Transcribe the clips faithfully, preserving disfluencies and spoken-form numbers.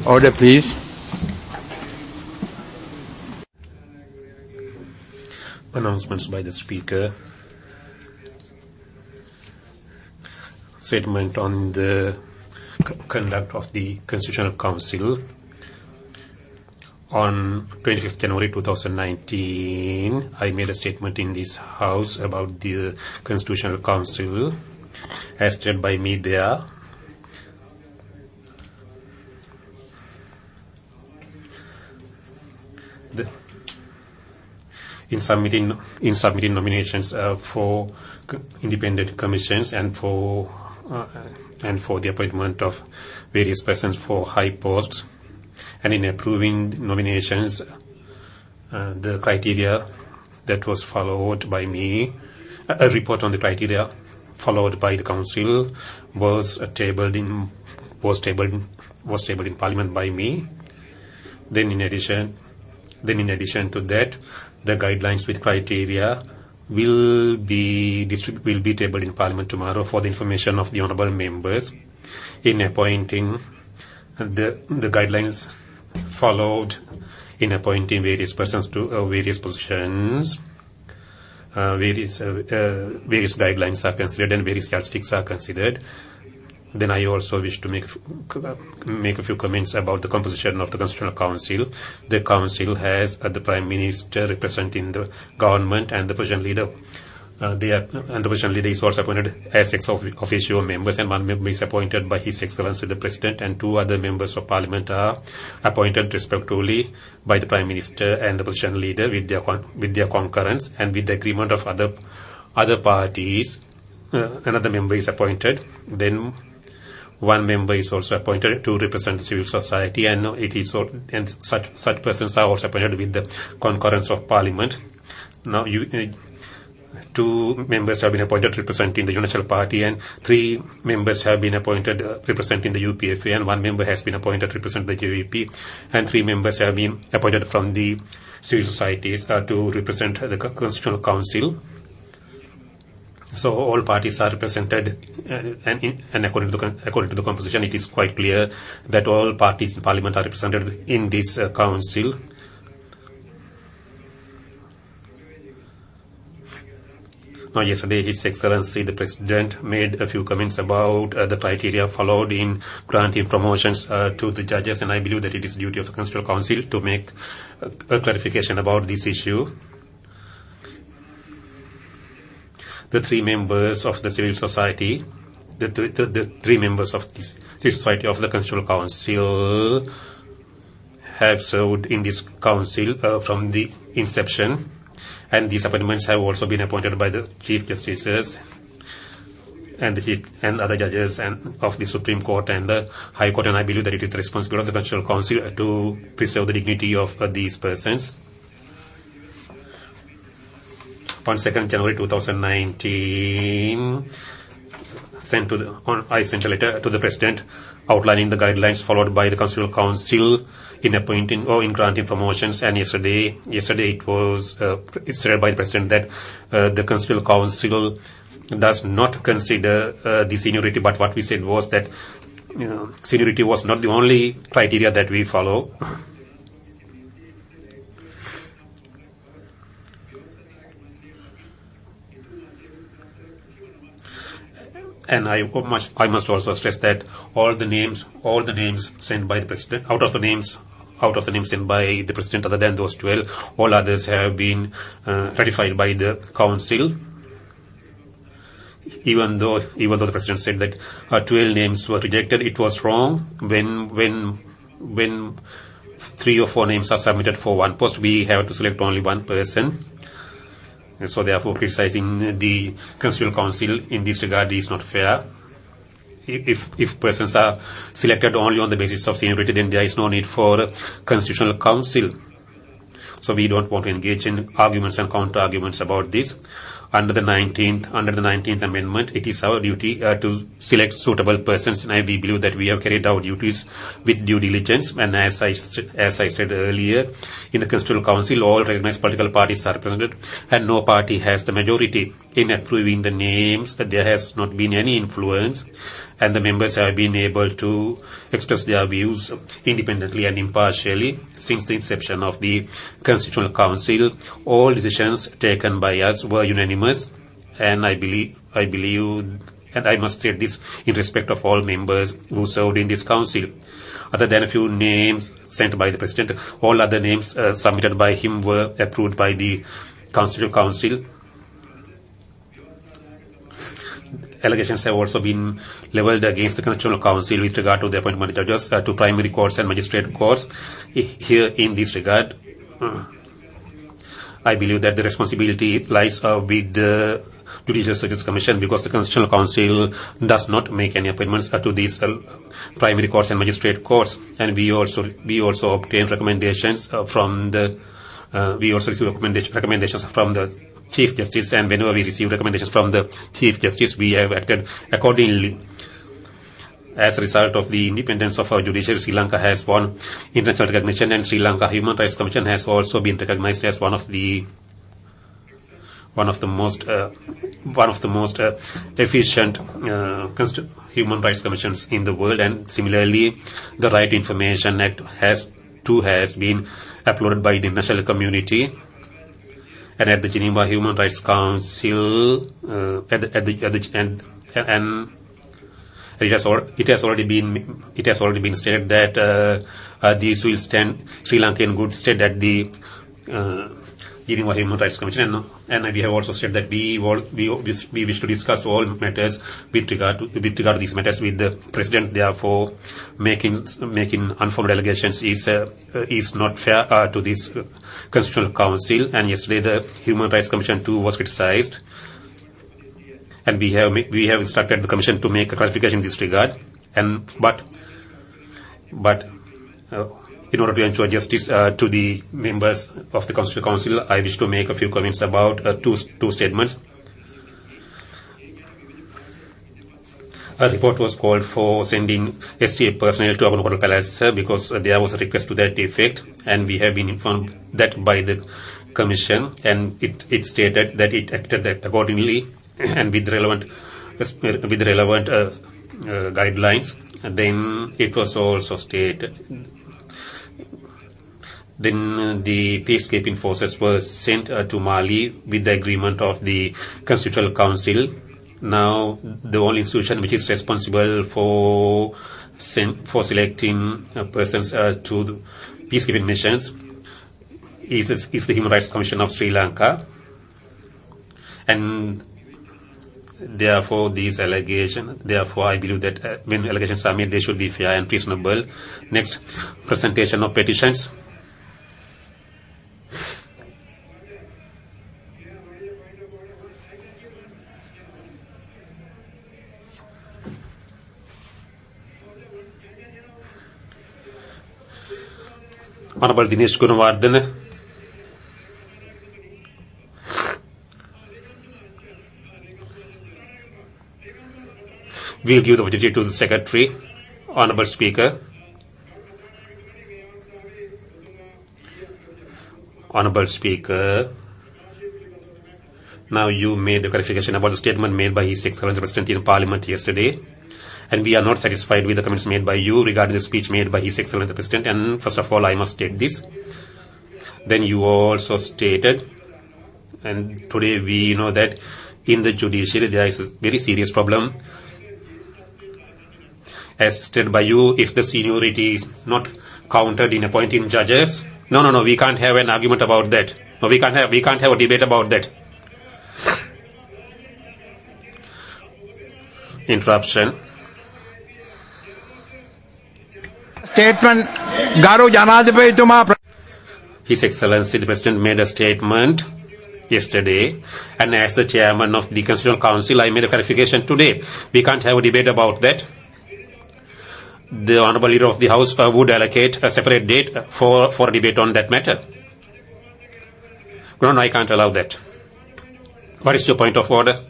Order, please. Announcements by the Speaker. Statement on the c- conduct of the Constitutional Council. On twenty-fifth January twenty nineteen, I made a statement in this House about the Constitutional Council, as stated by me there. The, in submitting in submitting nominations uh, for c- independent commissions and for uh, and for the appointment of various persons for high posts, and in approving nominations, uh, the criteria that was followed by me, a report on the criteria followed by the council was uh, tabled in was tabled was tabled in Parliament by me. Then in addition, then in addition to that, the guidelines with criteria will be distrib- will be tabled in Parliament tomorrow for the information of the honourable members. In appointing the the guidelines followed in appointing various persons to uh, various positions. Uh, various uh, uh, various guidelines are considered and various yardsticks are considered. Then I also wish to make make a few comments about the composition of the Constitutional Council. The Council has uh, the Prime Minister representing the government and the Opposition Leader. Uh, they are, and the Opposition Leader is also appointed as ex officio members, and one member is appointed by His Excellency the President, and two other members of Parliament are appointed respectively by the Prime Minister and the Opposition Leader with their con- with their concurrence and with the agreement of other other parties. Uh, another member is appointed. Then one member is also appointed to represent the civil society, and it is and such such persons are also appointed with the concurrence of Parliament. Now, you, uh, two members have been appointed representing the National Party, and three members have been appointed uh, representing the U P F A, and one member has been appointed representing the J V P, and three members have been appointed from the civil societies uh, to represent the Constitutional Council. So all parties are represented, uh, and, in, and according to the according to the composition, it is quite clear that all parties in Parliament are represented in this uh, council. Now, yesterday, His Excellency the President made a few comments about uh, the criteria followed in granting promotions uh, to the judges, and I believe that it is duty of the Constitutional Council to make a, a clarification about this issue. The three members of the civil society, the, th- the, the three members of the civil society of the Constitutional Council have served in this council uh, from the inception, and these appointments have also been appointed by the Chief Justices and the chief, and other judges and of the Supreme Court and the High Court, and I believe that it is the responsibility of the Constitutional Council to preserve the dignity of uh, these persons. On second January twenty nineteen, sent to the, on, I sent a letter to the President outlining the guidelines followed by the Constitutional Council in appointing or in granting promotions. And yesterday, yesterday it was uh, said by the President that uh, the Constitutional Council does not consider uh, the seniority, but what we said was that you know, seniority was not the only criteria that we follow. And I must, I must also stress that all the names, all the names sent by the President, out of the names, out of the names sent by the President, other than those twelve, all others have been uh, ratified by the Council. Even though, even though the President said that uh, twelve names were rejected, it was wrong. When, when, when three or four names are submitted for one post, we have to select only one person. So therefore, criticizing the Constitutional Council in this regard is not fair. If if persons are selected only on the basis of seniority, then there is no need for a Constitutional Council. So we don't want to engage in arguments and counter-arguments about this. under the nineteenth under the nineteenth Amendment, it is our duty uh, to select suitable persons, and I, we believe that we have carried out duties with due diligence. And as I as I said earlier, in the Constitutional Council, all recognized political parties are represented, and no party has the majority in approving the names. There has not been any influence, and the members have been able to express their views independently and impartially since the inception of the Constitutional Council. All decisions taken by us were unanimous, and I believe, I believe, and I must say this in respect of all members who served in this council. Other than a few names sent by the President, all other names uh, submitted by him were approved by the Constitutional Council. Allegations have also been levelled against the Constitutional Council with regard to the appointment of judges uh, to primary courts and magistrate courts. Here, in this regard, uh, I believe that the responsibility lies uh, with the Judicial Services Commission, because the Constitutional Council does not make any appointments uh, to these uh, primary courts and magistrate courts. And we also we also obtain recommendations uh, from the uh, we also receive recommendation, recommendations from the Chief Justice, and whenever we receive recommendations from the Chief Justice, we have acted accordingly. As a result of the independence of our judiciary, Sri Lanka has won international recognition, and Sri Lanka Human Rights Commission has also been recognized as one of the one of the most uh, one of the most uh, efficient uh, human rights commissions in the world. And similarly, the Right to Information Act has too has been applauded by the international community. And at the Geneva Human Rights Council, uh, at the, at the, at the and, and it has, al- it has already been it has already been stated that uh, uh, these will stand Sri Lanka in good stead at the uh, Geneva Human Rights Commission. And, and we have also said that we all, we we wish to discuss all matters with regard to with regard to these matters with the President. Therefore, making making unfounded allegations is uh, is not fair uh, to this uh, Constitutional Council. And yesterday, the Human Rights Commission too was criticized, and we have we have instructed the Commission to make a clarification in this regard. And but but. Uh, In order to ensure justice uh, to the members of the Constitutional Council, I wish to make a few comments about uh, two two statements. A report was called for sending S T A personnel to Avanukota Palace uh, because uh, there was a request to that effect, and we have been informed that by the Commission, and it, it stated that it acted accordingly and with relevant uh, with relevant uh, uh, guidelines. And then it was also stated. Then uh, the peacekeeping forces were sent uh, to Mali with the agreement of the Constitutional Council. Now, the only institution which is responsible for sen- for selecting uh, persons uh, to the peacekeeping missions is, is the Human Rights Commission of Sri Lanka. And therefore, these allegations, therefore, I believe that uh, when allegations are made, they should be fair and reasonable. Next, presentation of petitions. Honorable Dinesh Gunawardena. We'll give the opportunity to the Secretary. Honorable Speaker. Honorable Speaker. Now you made a clarification about the statement made by His Excellency President in Parliament yesterday. And we are not satisfied with the comments made by you regarding the speech made by His Excellency President. And first of all, I must state this. Then you also stated, and today we know that in the judiciary there is a very serious problem. As stated by you, if the seniority is not counted in appointing judges, no, no, no, we can't have an argument about that. No, we can't have, we can't have a debate about that. Interruption. Statement, Garu Janadipayatuma. His Excellency the President made a statement yesterday, and as the Chairman of the Constitutional Council, I made a clarification today. We can't have a debate about that. The Honourable Leader of the House uh, would allocate a separate date for, for a debate on that matter. No, no, I can't allow that. What is your point of order?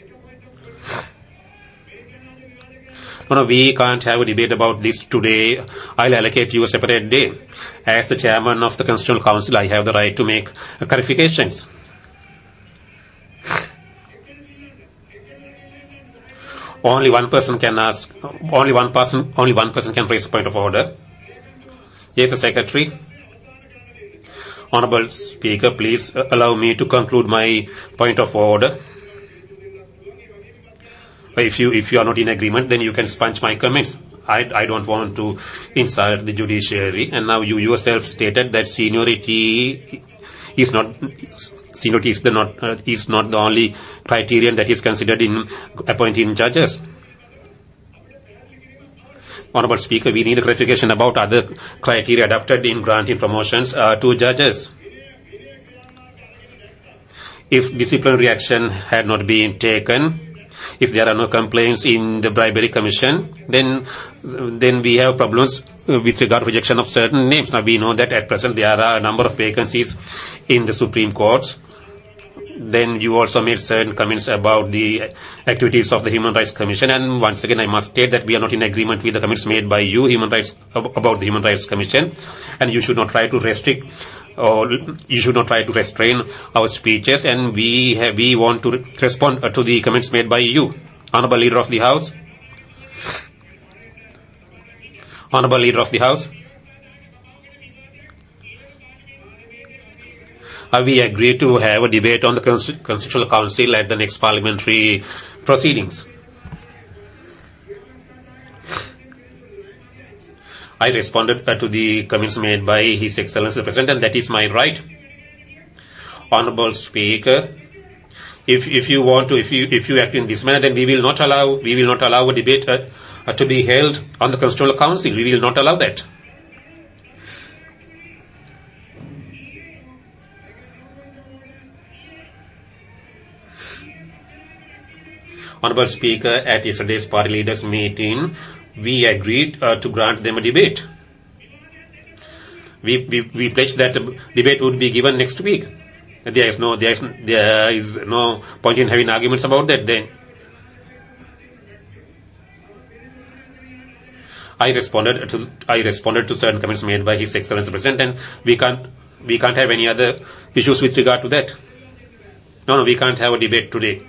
No, no, we can't have a debate about this today. I'll allocate you a separate day. As the chairman of the Constitutional Council, I have the right to make clarifications. Only one person can ask, only one person, only one person can raise a point of order. Yes, the Secretary. Honorable Speaker, please allow me to conclude my point of order. If you, if you are not in agreement, then you can sponge my comments. I, I don't want to insult the judiciary. And now you yourself stated that seniority is not, seniority is the not, uh, is not the only criterion that is considered in appointing judges. Honorable Speaker, we need a clarification about other criteria adopted in granting promotions uh, to judges. If disciplinary action had not been taken, if there are no complaints in the bribery commission, then then we have problems with regard to rejection of certain names. Now we know that at present there are a number of vacancies in the Supreme Court. Then you also made certain comments about the activities of the Human Rights Commission, and once again I must state that we are not in agreement with the comments made by you, Human Rights, about the Human Rights Commission, and you should not try to restrict or you should not try to restrain our speeches, and we have, we want to respond to the comments made by you. Honorable Leader of the House. Honorable Leader of the House. Uh, we agreed to have a debate on the Constitutional Council at the next parliamentary proceedings. I responded uh, to the comments made by His Excellency the President, and that is my right. Honorable Speaker, if if you want to, if you if you act in this manner, then we will not allow we will not allow a debate uh, uh, to be held on the Constitutional Council. We will not allow that. Honorable Speaker, at yesterday's party leaders meeting, we agreed uh, to grant them a debate. We, we, we pledged that the debate would be given next week. There is no, there is, there is no point in having arguments about that then. I responded to, I responded to certain comments made by His Excellency the President, and we can't, we can't have any other issues with regard to that. No, no, we can't have a debate today.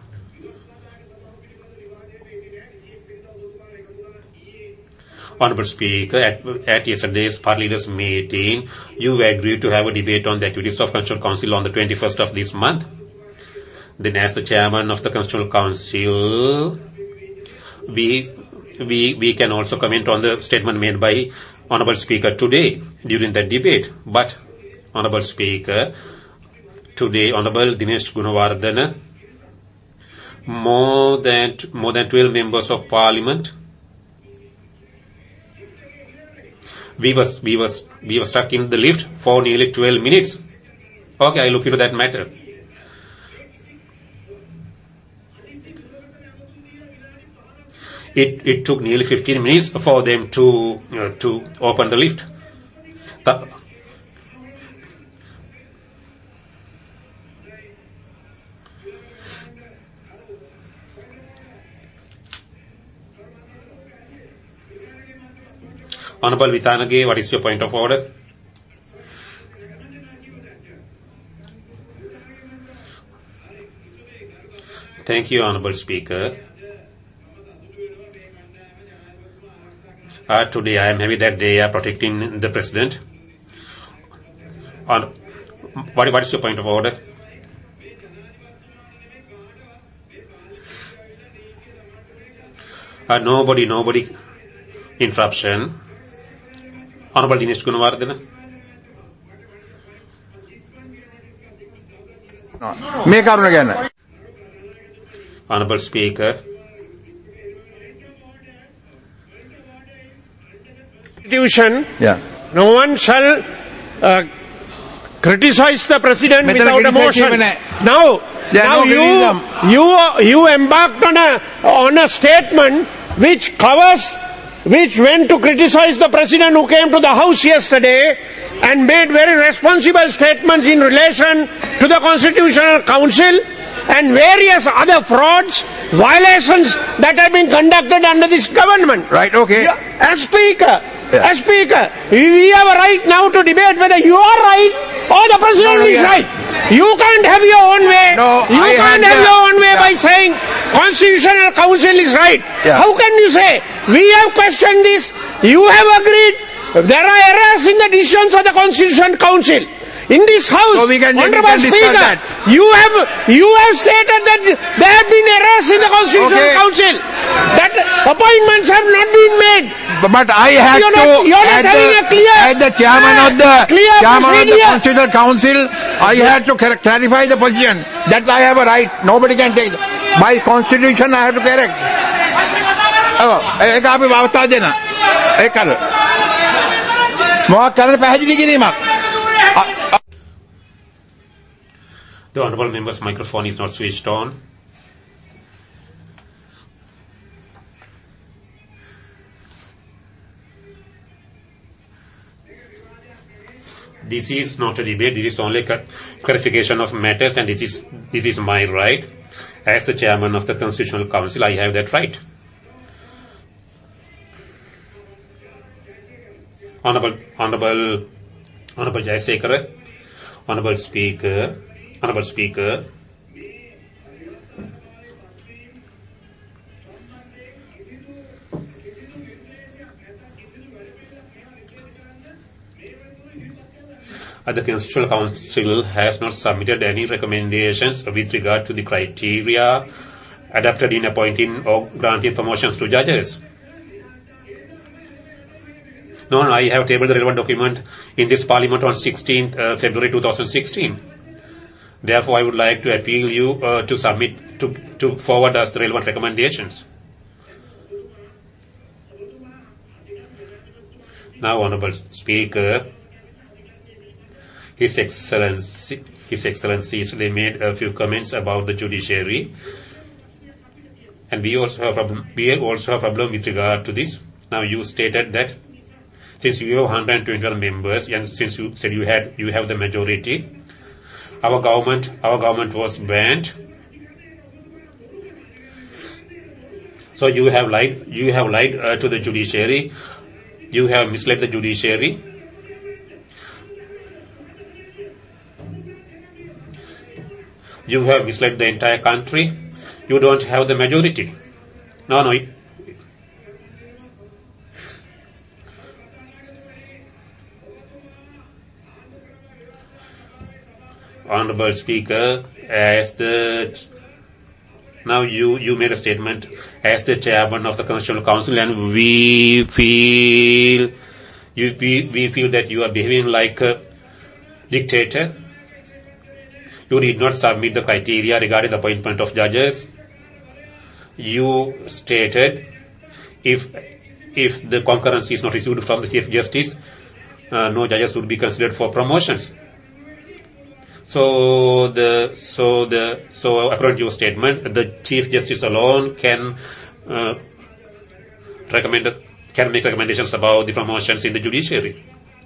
Honorable Speaker, at, at yesterday's party leaders meeting, you agreed to have a debate on the activities of Constitutional Council on the twenty-first of this month. Then as the chairman of the Constitutional Council, we, we, we can also comment on the statement made by Honorable Speaker today during that debate. But, Honorable Speaker, today Honorable Dinesh Gunawardena, more than, more than twelve members of Parliament, We was, we was, we were stuck in the lift for nearly twelve minutes. Okay, I look into that matter. It, it took nearly fifteen minutes for them to, uh, to open the lift. The, Honorable Vithanage, what is your point of order? Thank you, Honorable Speaker. Uh, today I am happy that they are protecting the President. On, what, what is your point of order? Uh, nobody, nobody interruption. Honorable Dinesh Gunawardena. මේ කරුණ ගැන. Honorable Speaker. Constitution. Yeah. No one shall uh, criticize the President Metal without a motion. Now, yeah, now no you, you, you embarked on a, on a statement which covers which went to criticize the president who came to the house yesterday and made very responsible statements in relation to the Constitutional Council and various other frauds, violations that have been conducted under this government. Right, okay. As Speaker, Yeah. as Speaker, we have a right now to debate whether you are right or the President No, no, is yeah. right. You can't have your own way. No, you I can't had have the- your own way yeah. by saying Constitutional Council is right. Yeah. How can you say, we have questioned this, you have agreed, there are errors in the decisions of the Constitutional Council. In this House, So we can- we Honorable can discuss Speaker, that. you have you have stated that there have been errors in the Constitutional Okay. Council, that appointments have not been made. But, but I had You're to, not- you're not as, having the, a clear- as the chairman uh, of the clear chairman of the procedure. Constitutional Council, I had to clar- clarify the position that I have a right. Nobody can take. By constitution, I have to correct. Oh, ඒක අපි වවතා දෙන. ඒක කර. මොකක් කරන්න පැහැදිලි කිරීමක්. The honourable member's microphone is not switched on. This is not a debate, this is only a clarification of matters, and this is, this is my right. As the chairman of the Constitutional Council, I have that right. Honourable, Honourable, Honourable Jayasekara, Honourable Speaker, Honourable Speaker, Uh, the Constitutional Council has not submitted any recommendations with regard to the criteria adopted in appointing or granting promotions to judges. No, no, I have tabled the relevant document in this Parliament on sixteenth uh, February two thousand sixteen. Therefore, I would like to appeal you uh, to submit, to, to forward us the relevant recommendations. Now, Honourable Speaker, His Excellency, His Excellency yesterday made a few comments about the judiciary, and we also have problem. We also have problem with regard to this. Now, you stated that since you have one hundred twenty-one members, and since you said you had you have the majority, our government our government was banned. So you have lied. You have lied uh, to the judiciary. You have misled the judiciary. You have misled the entire country. You don't have the majority. No, no. It, Honourable Speaker, as the now you you made a statement as the chairman of the Constitutional Council, and we feel you we, we feel that you are behaving like a dictator. You did not submit the criteria regarding the appointment of judges. You stated if if the concurrence is not received from the Chief Justice, uh, no judges would be considered for promotions. So the so the so according to your statement, the Chief Justice alone can uh, recommend can make recommendations about the promotions in the judiciary.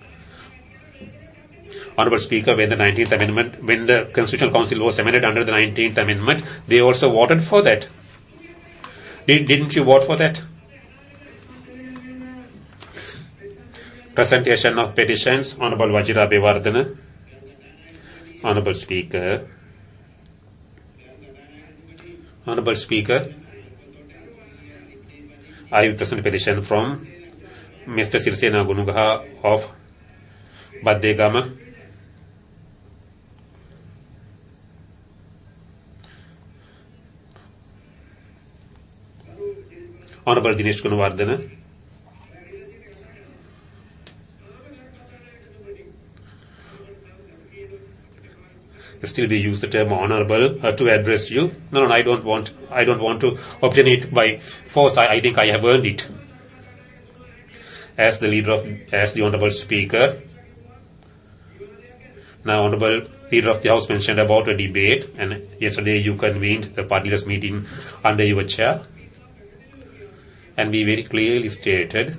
Honourable Speaker, when the nineteenth Amendment, when the Constitutional Council was amended under the nineteenth Amendment, they also voted for that. Did, didn't you vote for that? Presentation of petitions, Honourable Wajira Abeyewardena. Honourable Speaker, Honourable Speaker, I will present a petition from Mister Sirisena Gunugaha of Baddegama. Honourable Dinesh Gunawardena. Still we use the term honourable uh, to address you. No, no, I don't want. I don't want to obtain it by force. I, I think I have earned it. As the leader of, as the honourable Speaker. Now, honourable leader of the House mentioned about a debate, and yesterday you convened a party leaders meeting under your chair. and we very clearly stated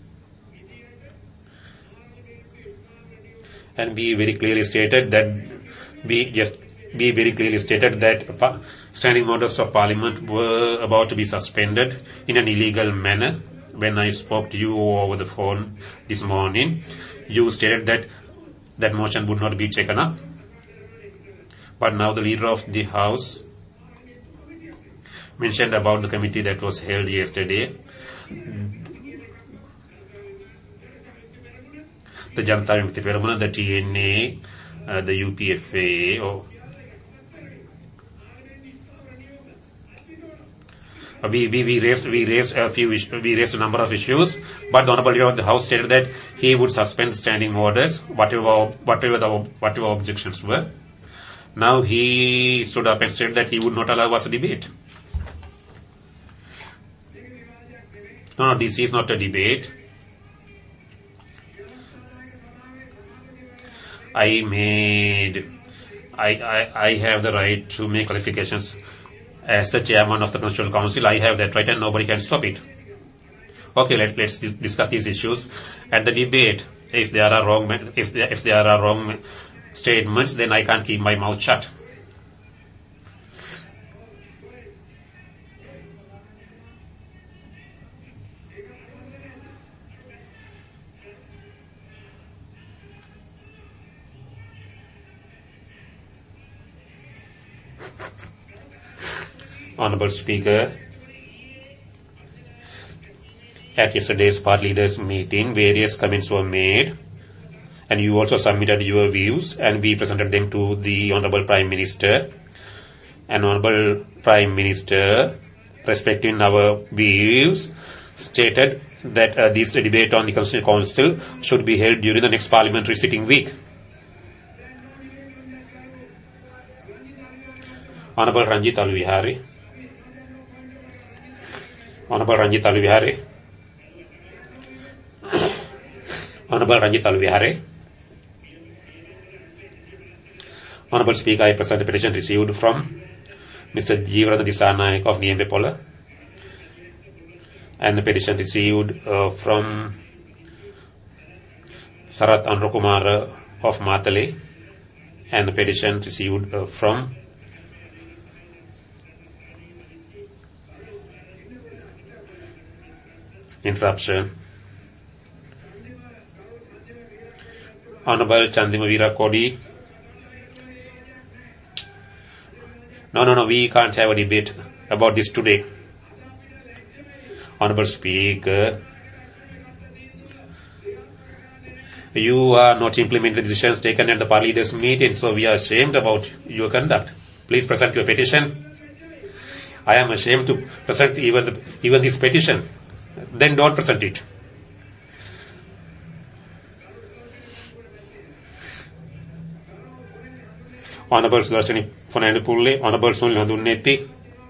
and we very clearly stated that we just we very clearly stated that standing orders of Parliament were about to be suspended in an illegal manner. When I spoke to you over the phone this morning, you stated that that motion would not be taken up. But now the leader of the House mentioned about the committee that was held yesterday. The Janata Vimukthi Peramuna, the T N A, uh, the U P F A, or uh, we, we, we raised, we raised a few, we raised a number of issues, but the Honorable Leader of the House stated that he would suspend standing orders, whatever, whatever the, whatever objections were. Now he stood up and stated that he would not allow us a debate. No, no, this is not a debate. I made, I, I, I have the right to make clarifications. As the chairman of the Constitutional Council, I have that right and nobody can stop it. Okay, let, let's discuss these issues. At the debate, if there are wrong, if there, if there are wrong statements, then I can't keep my mouth shut. Honorable Speaker, at yesterday's party leaders meeting, various comments were made and you also submitted your views and we presented them to the Honorable Prime Minister. And Honorable Prime Minister, respecting our views, stated that uh, this debate on the Constitutional Council should be held during the next parliamentary sitting week. Honorable Ranjit Aluvihari. Honorable Ranjit Aluvihari. Honorable Ranjit Aluvihari. Honorable Speaker, I present a petition received from Mister Jeevarana Disanayak of Niembepola and the petition received uh, from Sarath Anurakumara of Matale and the petition received uh, from interruption. Honorable Chandima Veerakodi. No, no, no, we can't have a debate about this today. Honorable Speaker, you are not implementing the decisions taken at the party leaders meeting, so we are ashamed about your conduct. Please present your petition. I am ashamed to present even the, even this petition. Then don't present it. Honorable Sudarshani Fernandopulle, Honorable Sunil Handunnetti.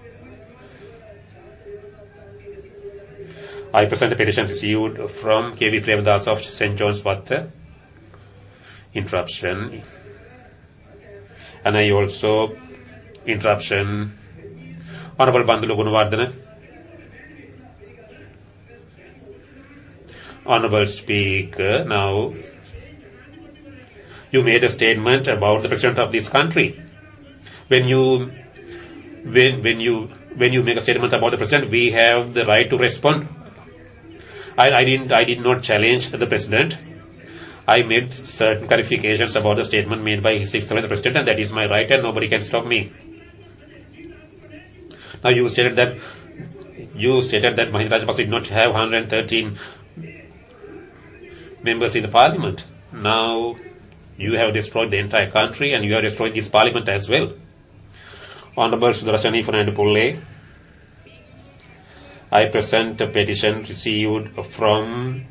I present a petition received from K V Premadas of Saint John's Water. Interruption. And I also interruption. Honorable Bandulu Gunawardana. Honorable Speaker, now you made a statement about the President of this country. When you when when you when you make a statement about the President, we have the right to respond. I, I didn't I did not challenge the President. I made certain clarifications about the statement made by His Excellency the President, and that is my right, and nobody can stop me. Now you stated that you stated that Mahinda Rajapaksa did not have one hundred thirteen members in the Parliament. Now you have destroyed the entire country and you have destroyed this Parliament as well. Honorable Sudarshani Fernandopulle, I present a petition received from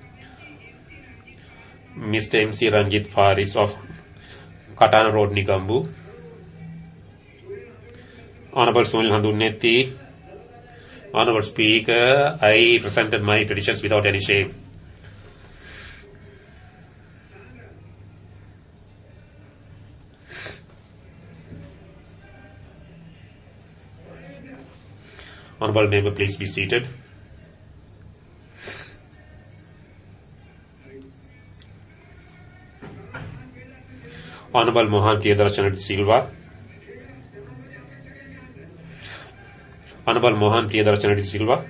Mister M C Ranjit Faris of Katana Road, Nigambu. Honorable Sunil Handunnetti, Honorable Speaker, I presented my petitions without any shame. Honorable member, please be seated. Honorable Mohan Priyadarshana de Silva. Honorable Mohan Priyadarshana de Silva.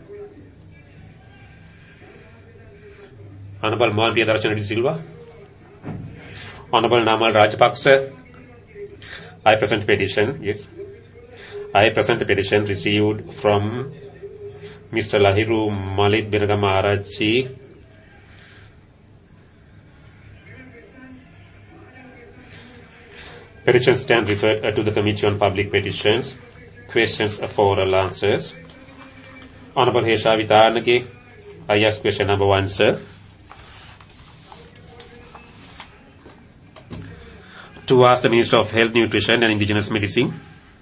Honorable Mohan Priyadarshana de Silva. Honorable Namal Rajapaksa. I present petition, yes. I present a petition received from Mister Lahiru Malik Biragama Arachi. Petition stand referred uh, to the Committee on Public Petitions. Questions for all answers. Honorable Hesha Vitanagi, I ask question number one, sir. To ask the Minister of Health, Nutrition and Indigenous Medicine.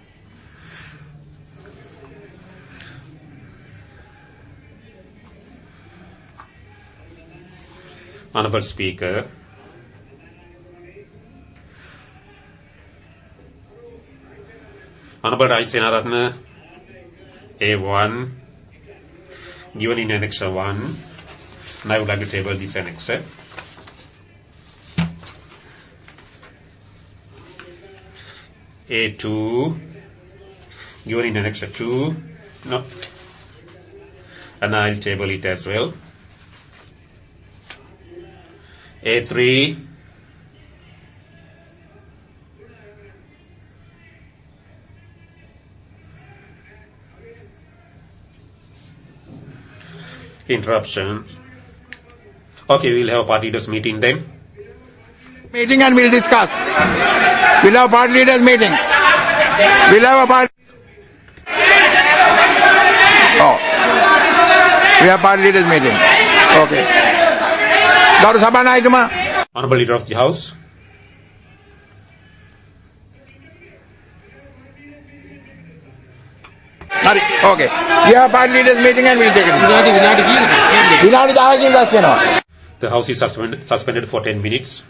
Honorable Speaker, Honorable Raj Senaratna, A one, given in Annexure one, and I would like to table this annexure. A two, given in Annexure two, no, and I'll table it as well. A three, interruption. Okay, we'll have a party leaders meeting then. Meeting and we'll discuss. We'll have a party leaders meeting. We'll have a party. Oh, we have party leaders meeting. Okay. Gauru Sabhanayatuma. Honorable Leader of the House. Okay. We have party leaders meeting and we'll take it. The House is suspended, suspended for ten minutes.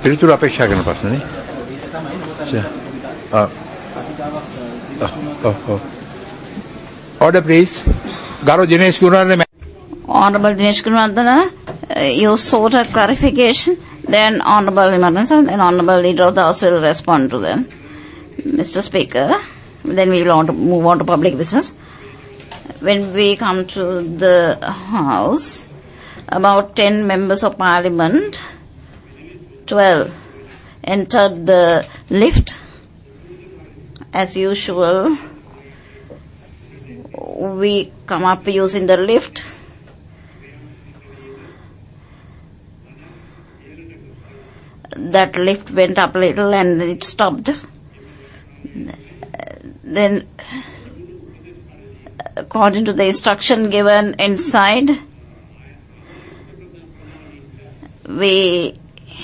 පිළිතුරු අපේක්ෂා කරන ප්‍රශ්නේ. Order, please. Garo Dinesh Gunawardena. Honorable Dinesh Gunawardena, uh, you sought a clarification. Then Honorable Emerson, then Honorable Leader of the House will respond to them. Mister Speaker, then we will want to move on to public business. When we come to the House, about ten members of Parliament, twelve, entered the lift. As usual, we come up using the lift. That lift went up a little and it stopped. Then, according to the instruction given inside, we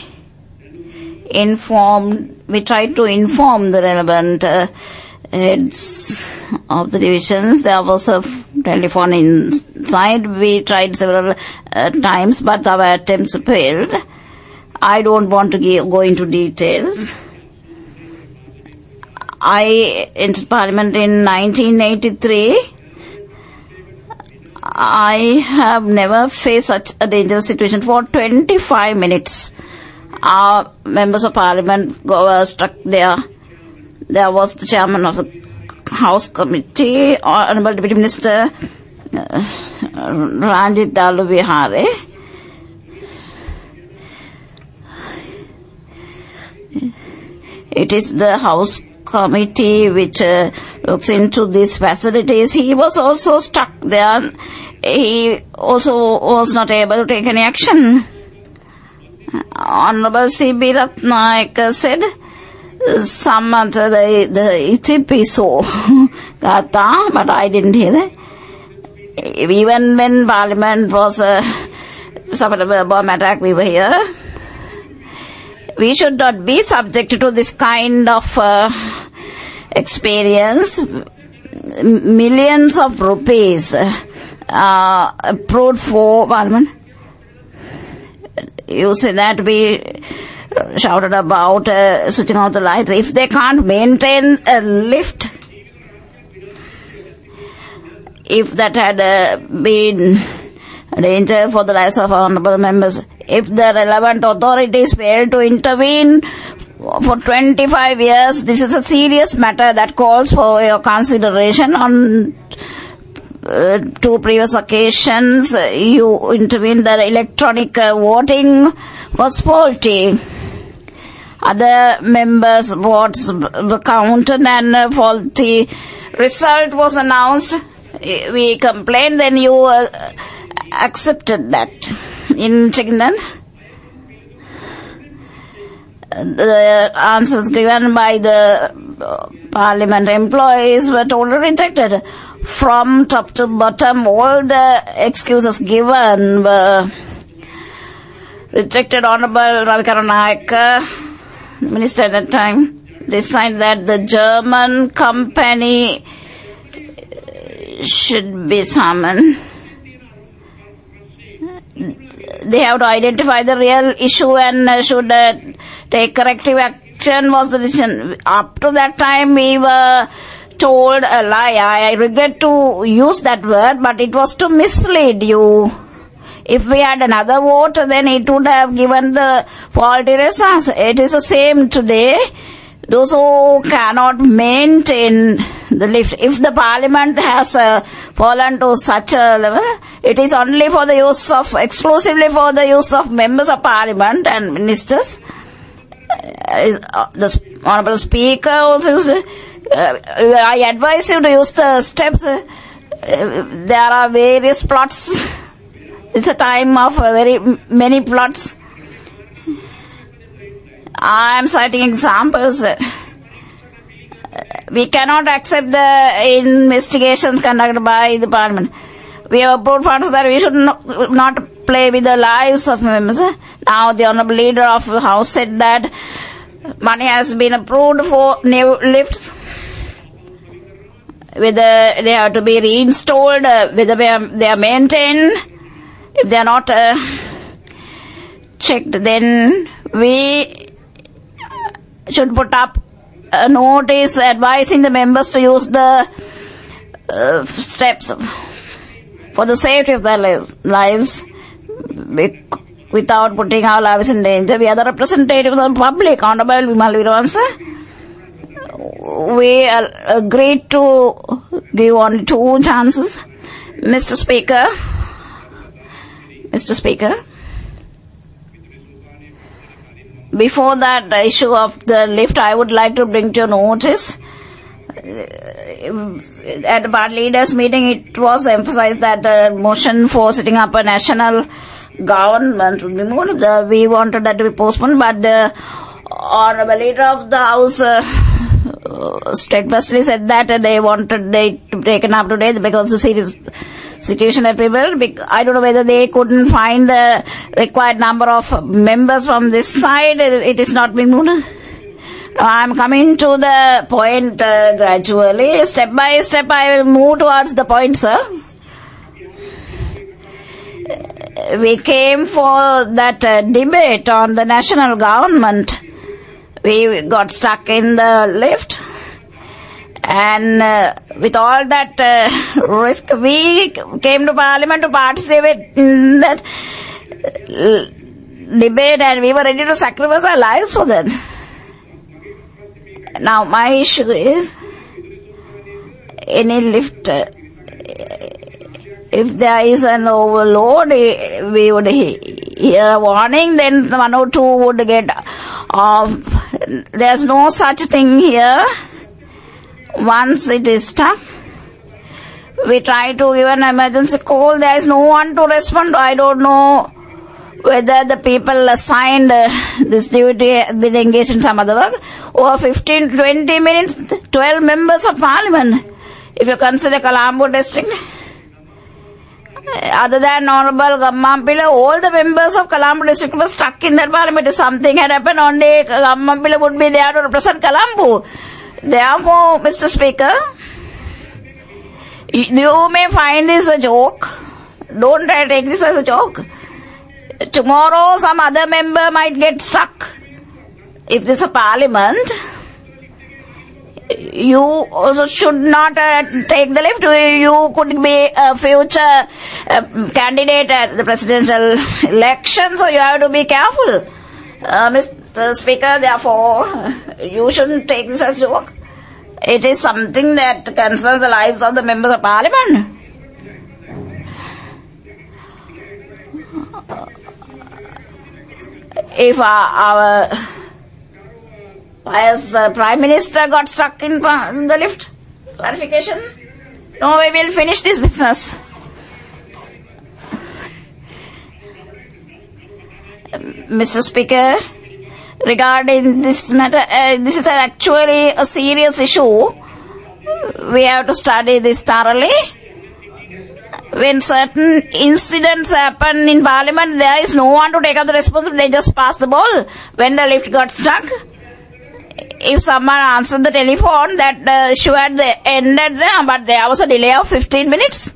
informed, we tried to inform the relevant uh, heads of the divisions. There was a telephone inside. We tried several uh, times, but our attempts failed. I don't want to give, go into details. I entered Parliament in nineteen eighty-three. I have never faced such a dangerous situation. For twenty-five minutes, our members of Parliament were stuck there. There was the chairman of the House Committee, Honourable Deputy Minister uh, Ranjit Daluvihare. It is the House Committee which uh, looks into these facilities. He was also stuck there. He also was not able to take any action. Honorable C B Ratnaik said, some utter the, the Itipiso Gata, but I didn't hear that. Even when Parliament was uh, suffered a bomb attack, we were here. We should not be subjected to this kind of uh, experience. M- millions of rupees uh, approved for Parliament. You say that we shouted about uh, switching off the lights. If they can't maintain a lift, if that had uh, been a danger for the lives of honourable members, if the relevant authorities fail to intervene for twenty-five years, this is a serious matter that calls for your consideration. On uh, two previous occasions, uh, you intervened. The electronic uh, voting was faulty. Other members' votes were counted and a faulty result was announced. We complained, then you uh, accepted that. In checking that, the answers given by the Parliament employees were totally rejected. From top to bottom, all the excuses given were rejected. Honourable Ravikara Naik, Minister at that time, decided that the German company should be summoned. They have to identify the real issue and uh, should uh, take corrective action was the decision. Up to that time we were told a lie. I regret to use that word, but it was to mislead you. If we had another vote, then it would have given the faulty results. It is the same today. Those who cannot maintain the lift, if the Parliament has uh, fallen to such a level, it is only for the use of, exclusively for the use of members of Parliament and ministers. Uh, uh, the Honourable Speaker also, uh, I advise you to use the steps. Uh, there are various plots. It's a time of uh, very many plots. I am citing examples. We cannot accept the investigations conducted by the Parliament. We have approved funds that we should not, not play with the lives of members. Now the Honourable Leader of the House said that money has been approved for new lifts. Whether they have to be reinstalled, uh, whether they are, they are maintained. If they are not uh, checked, then we should put up a notice advising the members to use the uh, steps for the safety of their lives without putting our lives in danger. We are the representatives of the public, Honorable Vimal Weerawansa. We are agreed to give only two chances. Mister Speaker, Mister Speaker, before that issue of the lift, I would like to bring to your notice. At the party leaders meeting, it was emphasized that the motion for setting up a national government would be moved. We wanted that to be postponed, but the Honorable Leader of the House uh, steadfastly said that they wanted it to be taken up today because the serious situation had prevailed. I don't know whether they couldn't find the required number of members from this side. It is not being moved. I'm coming to the point uh, gradually. Step by step I will move towards the point, sir. We came for that uh, debate on the national government. We got stuck in the lift. And uh, with all that uh, risk, we came to Parliament to participate in that uh, debate, and we were ready to sacrifice our lives for that. Now, my issue is, any lift, uh, if there is an overload, we would hear a warning, then one or two would get off. There's no such thing here. Once it is stuck, we try to give an emergency call. There is no one to respond. I don't know whether the people assigned uh, this duty have been engaged in some other work. Over fifteen to twenty minutes, twelve members of Parliament. If you consider Colombo district, other than Honorable Gammampila, all the members of Colombo district were stuck in that Parliament. If something had happened, only Gammampila would be there to represent Colombo. Therefore, Mister Speaker, you may find this a joke. Don't try to take this as a joke. Tomorrow some other member might get stuck. If this is a parliament, you also should not uh, take the lift. You could be a future uh, candidate at the presidential election, so you have to be careful. Uh, Mister Speaker, therefore, you shouldn't take this as a joke. It is something that concerns the lives of the members of Parliament. If our, our as uh, Prime Minister got stuck in the lift, clarification? No, we will finish this business. Mister Speaker, regarding this matter, uh, this is actually a serious issue. We have to study this thoroughly. When certain incidents happen in Parliament, there is no one to take up the responsibility. They just pass the ball. When the lift got stuck, if someone answered the telephone, that uh, issue had ended there, but there was a delay of fifteen minutes.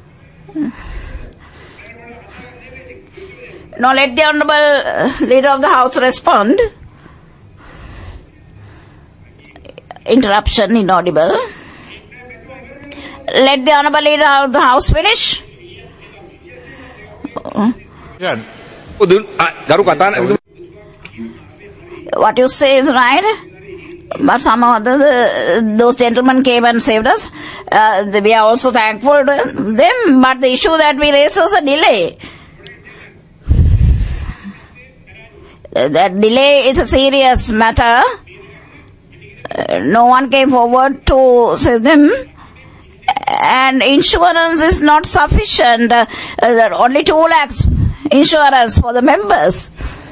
Now let the Honourable Leader of the House respond. Interruption inaudible. Let the Honourable Leader of the House finish. What you say is right, but some of the, those gentlemen came and saved us. Uh, we are also thankful to them, but the issue that we raised was a delay. That delay is a serious matter. Uh, no one came forward to save them. And insurance is not sufficient. Uh, there are only two lakhs insurance for the members.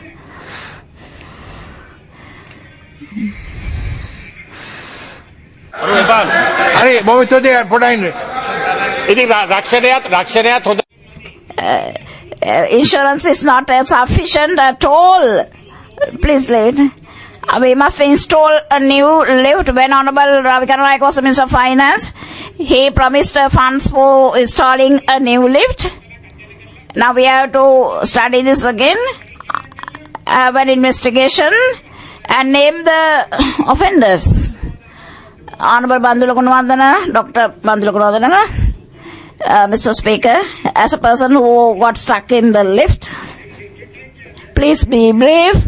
Are, මොකද පොඩයින් ඉතින් රක්ෂණයත් රක්ෂණයත් හොඳ Uh, insurance is not uh, sufficient at all. Please wait. Uh, we must install a new lift. When Honorable Ravikant Naik was the Minister of Finance, he promised uh, funds for installing a new lift. Now we have to study this again, have an investigation, and name the offenders. Honorable Bandula Gunawardena, Doctor Bandula Gunawardena, uh, Mister Speaker, as a person who got stuck in the lift, please be brief.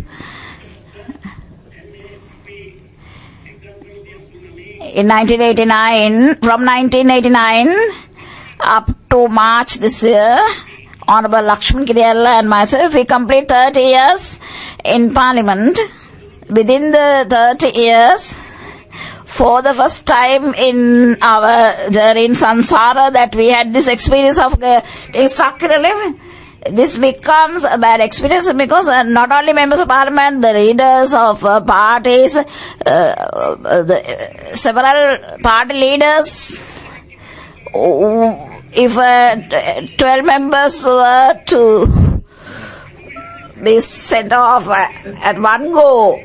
In nineteen eighty-nine, from nineteen eighty-nine up to March this year, Honorable Lakshman Kiriyalla and myself, we complete thirty years in Parliament. Within the thirty years, for the first time in our journey in Sansara, that we had this experience of uh, being stuck in a lift. This becomes a bad experience because uh, not only members of Parliament, the leaders of uh, parties, uh, uh, the, uh, several party leaders, if uh, twelve members were to be sent off uh, at one go,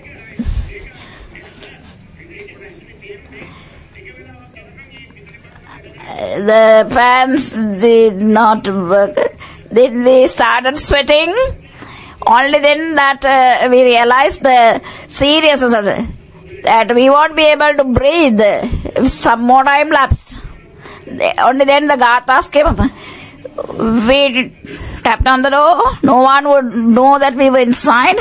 the fans did not work. Then we started sweating. Only then that uh, we realized the seriousness of it, that we won't be able to breathe if some more time lapsed. Only then the gathas came up. We tapped on the door. No one would know that we were inside.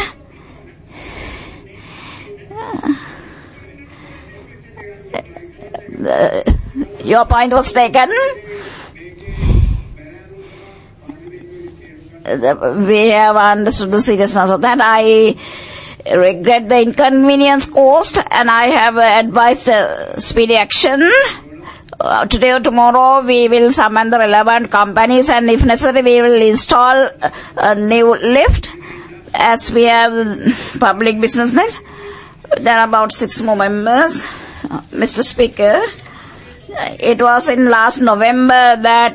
The, your point was taken. We have understood the seriousness of that. I regret the inconvenience caused, and I have advised uh, speedy action. Uh, today or tomorrow we will summon the relevant companies, and if necessary we will install a new lift, as we have public business net. There are about six more members. Uh, Mister Speaker, it was in last November that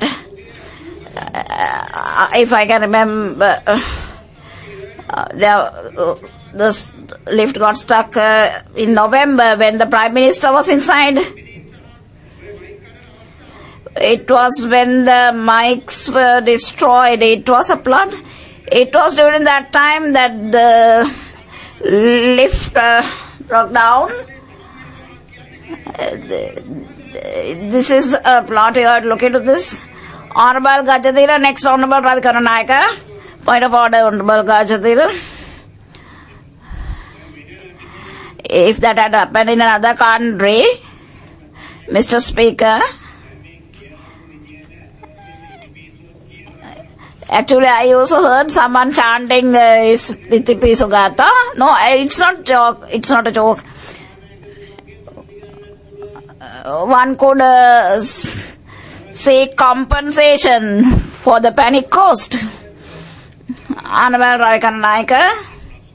Uh, if I can remember, uh, uh, there, uh, the lift got stuck uh, in November when the Prime Minister was inside. It was when the mics were destroyed. It was a flood. It was during that time that the lift uh, broke down. Uh, the, the, this is a plot. You have to look into this. Honorable Gajadhira, next Honorable Ravi Karunanayake. Point of order, Honorable Gajadhira. If that had happened in another country, Mister Speaker, actually I also heard someone chanting uh, Itipi Sugata. No, it's not joke. It's not a joke. Uh, one could uh, seek compensation for the panic caused. Honorable Ravi Karunanayake,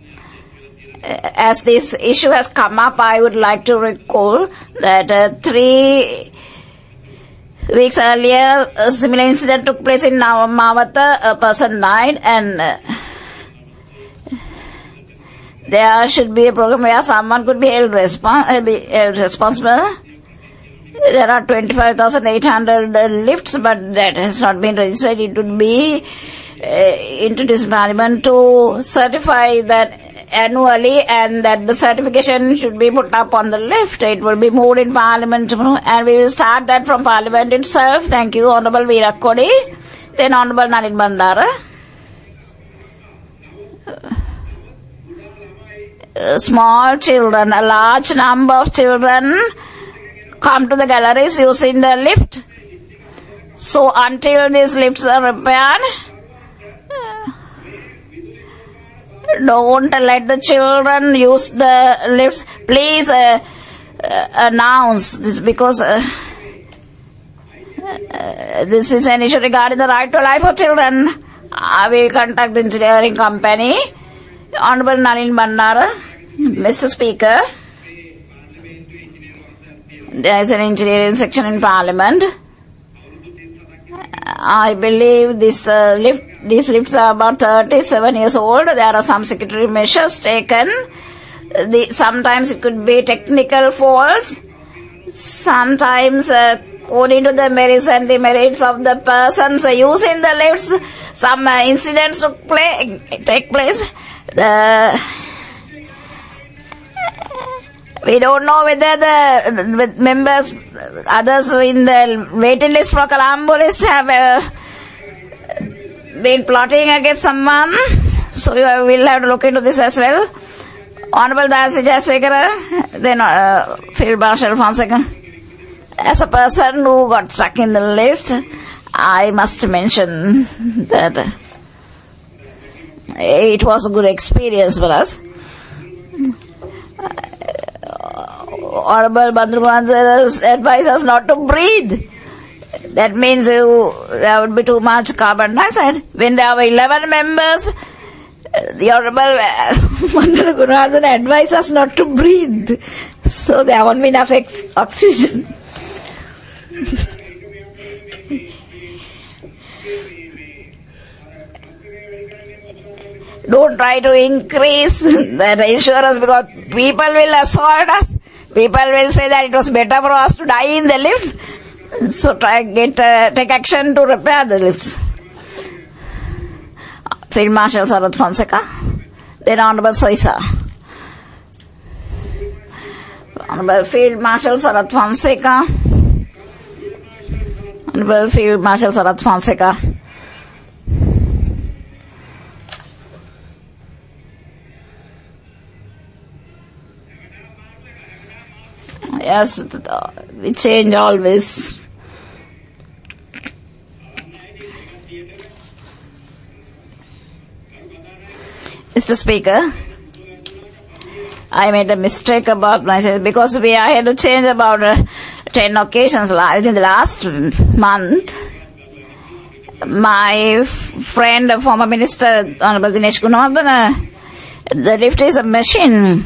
as this issue has come up, I would like to recall that uh, three weeks earlier a similar incident took place in Mawata. A person died, and uh, there should be a program where someone could be held, respons- uh, be held responsible. There are twenty-five thousand eight hundred uh, lifts, but that has not been registered. It would be uh, introduced Parliament to certify that annually, and that the certification should be put up on the lift. It will be moved in Parliament tomorrow, and we will start that from Parliament itself. Thank you, Honorable Veerak Kodi. Then Honorable Nalin Bandara. Uh, small children, a large number of children come to the galleries using the lift. So until these lifts are repaired, don't let the children use the lifts. Please uh, uh, announce this, because uh, uh, this is an issue regarding the right to life of children. I will contact the engineering company. Honorable Nalin Bandara. Mister Speaker, there is an engineering section in Parliament. I believe this uh, lift, these lifts are about thirty-seven years old. There are some security measures taken. The, sometimes it could be technical faults. Sometimes, uh, according to the merits and the merits of the persons using the lifts, some uh, incidents took play, take place. The We don't know whether the, the members, others in the waiting list for Colombo list have uh, been plotting against someone. So you will have to look into this as well. Honorable Dayasri Jayasekara, then uh, Field Marshal Fonseca. As a person who got stuck in the lift, I must mention that it was a good experience for us. Honorable Bandruman's advised us not to breathe. That means you, there would be too much carbon dioxide. When there were eleven members, the Honorable Mandala Gunadhan advised us not to breathe. So there won't be enough ex- oxygen. Don't try to increase the insurance because people will assault us. People will say that it was better for us to die in the lifts. So try get uh, take action to repair the lifts. Field Marshal Sarath Fonseca, then Honorable Soisa. Honorable Field Marshal Sarath Fonseca. Honorable Field Marshal Sarath Fonseca. Yes, we change always. Mister Speaker, I made a mistake about myself because we I had to change about uh, ten occasions in the last month. My f- friend, former Minister Honorable Dinesh Gunadhan, uh, the lift is a machine.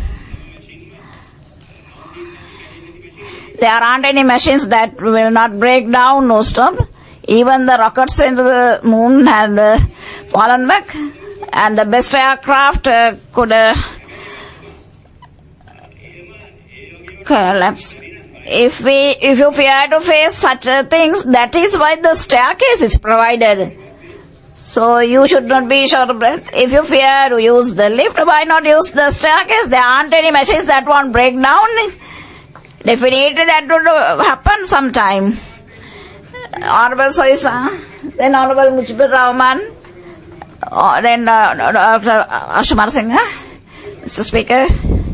There aren't any machines that will not break down, no stop. Even the rockets into the moon had uh, fallen back, and the best aircraft uh, could uh, collapse. If we, if you fear to face such uh, things, that is why the staircase is provided. So you should not be short of breath. If you fear to use the lift, why not use the staircase? There aren't any machines that won't break down. Definitely that would happen sometime. Honorable Soisa, then Honorable Mujibur Rahman, uh, then uh, Doctor Ashumar Singh, Mister Speaker.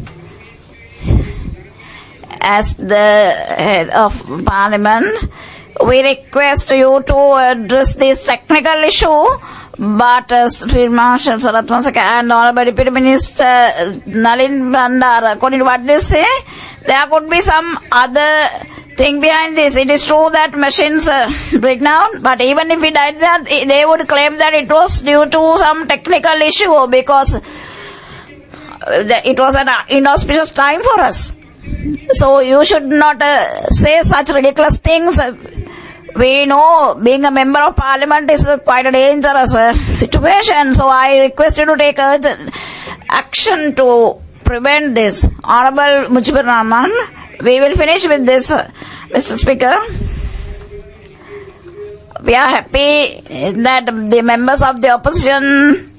As the head of Parliament, we request you to address this technical issue, but as Field Marshal Sarath Fonseca and Honorable Deputy Minister Nalin Bandara, according to what they say, there could be some other thing behind this. It is true that machines uh, break down, but even if we died that, they would claim that it was due to some technical issue because it was an inauspicious time for us. So you should not uh, say such ridiculous things. We know being a member of Parliament is uh, quite a dangerous uh, situation. So I request you to take urgent action to prevent this. Honorable Mujibur Rahman, we will finish with this, uh, Mister Speaker. We are happy that the members of the opposition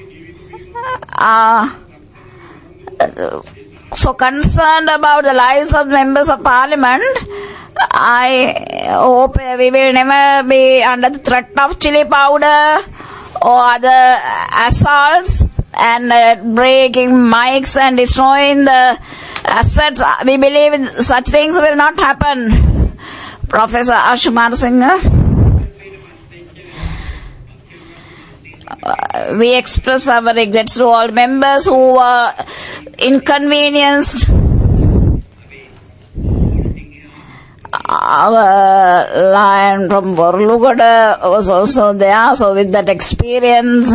are uh, so concerned about the lives of members of Parliament. I hope we will never be under the threat of chili powder or other assaults and uh, breaking mics and destroying the assets. We believe such things will not happen. Professor Ashumar Singh. Uh, we express our regrets to all members who were inconvenienced. Our lion from Borlugada was also there, so with that experience,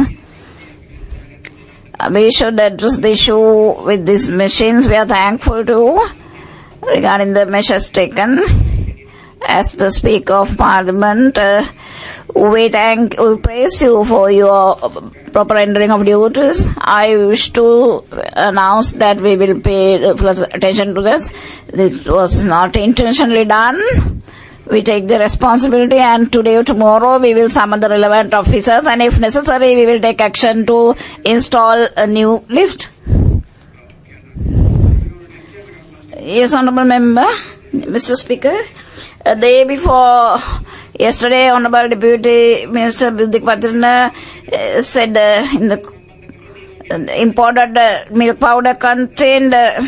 we should address the issue with these machines. We are thankful to regarding the measures taken. As the Speaker of Parliament, uh, we thank, we praise you for your proper rendering of duties. I wish to announce that we will pay full attention to this. This was not intentionally done. We take the responsibility, and today or tomorrow we will summon the relevant officers, and if necessary we will take action to install a new lift. Yes, Honourable Member, Mister Speaker. A day before yesterday, Honourable Deputy Minister Buddhika Pathirana uh, said uh, in the uh, imported uh, milk powder contained uh,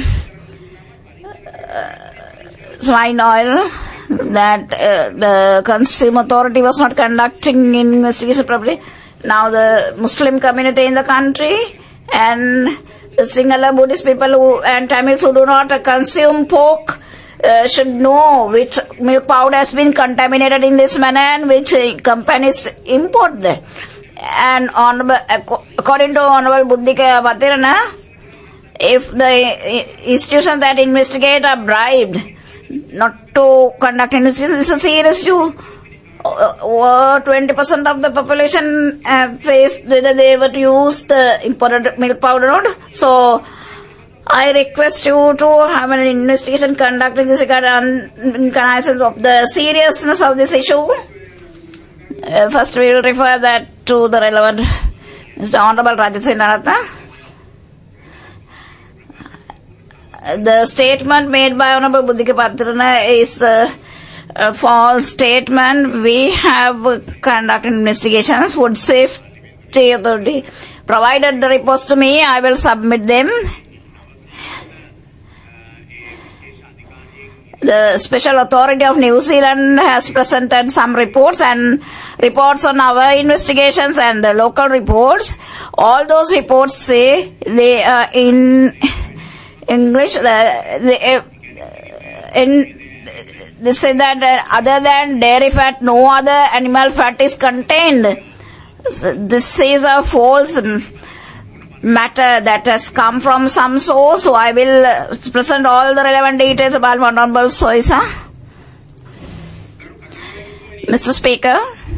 uh, swine oil, that uh, the Consumer Authority was not conducting investigation properly. Now the Muslim community in the country and the Sinhala Buddhist people who, and Tamils who do not uh, consume pork uh, should know which milk powder has been contaminated in this manner and which uh, companies imported. And honorable, according to Honorable Buddhika Pathirana, if the institutions that investigate are bribed not to conduct investigation, this is a serious issue. Over twenty percent of the population have faced whether they were to use the imported milk powder or not. So, I request you to have an investigation conducted in this regard in consideration of the seriousness of this issue. Uh, first, we will refer that to the relevant Mister Honorable Rajat Naratha. The statement made by Honorable Buddhika Pathirana is uh, a false statement. We have conducted investigations. Food Safety Authority provided the reports to me. I will submit them. The Special Authority of New Zealand has presented some reports and reports on our investigations and the local reports. All those reports say they are in English. Uh, they, uh, in They say that uh, other than dairy fat, no other animal fat is contained. So this is a false matter that has come from some source. So I will uh, present all the relevant details about Honorable Soisa. Mister Speaker,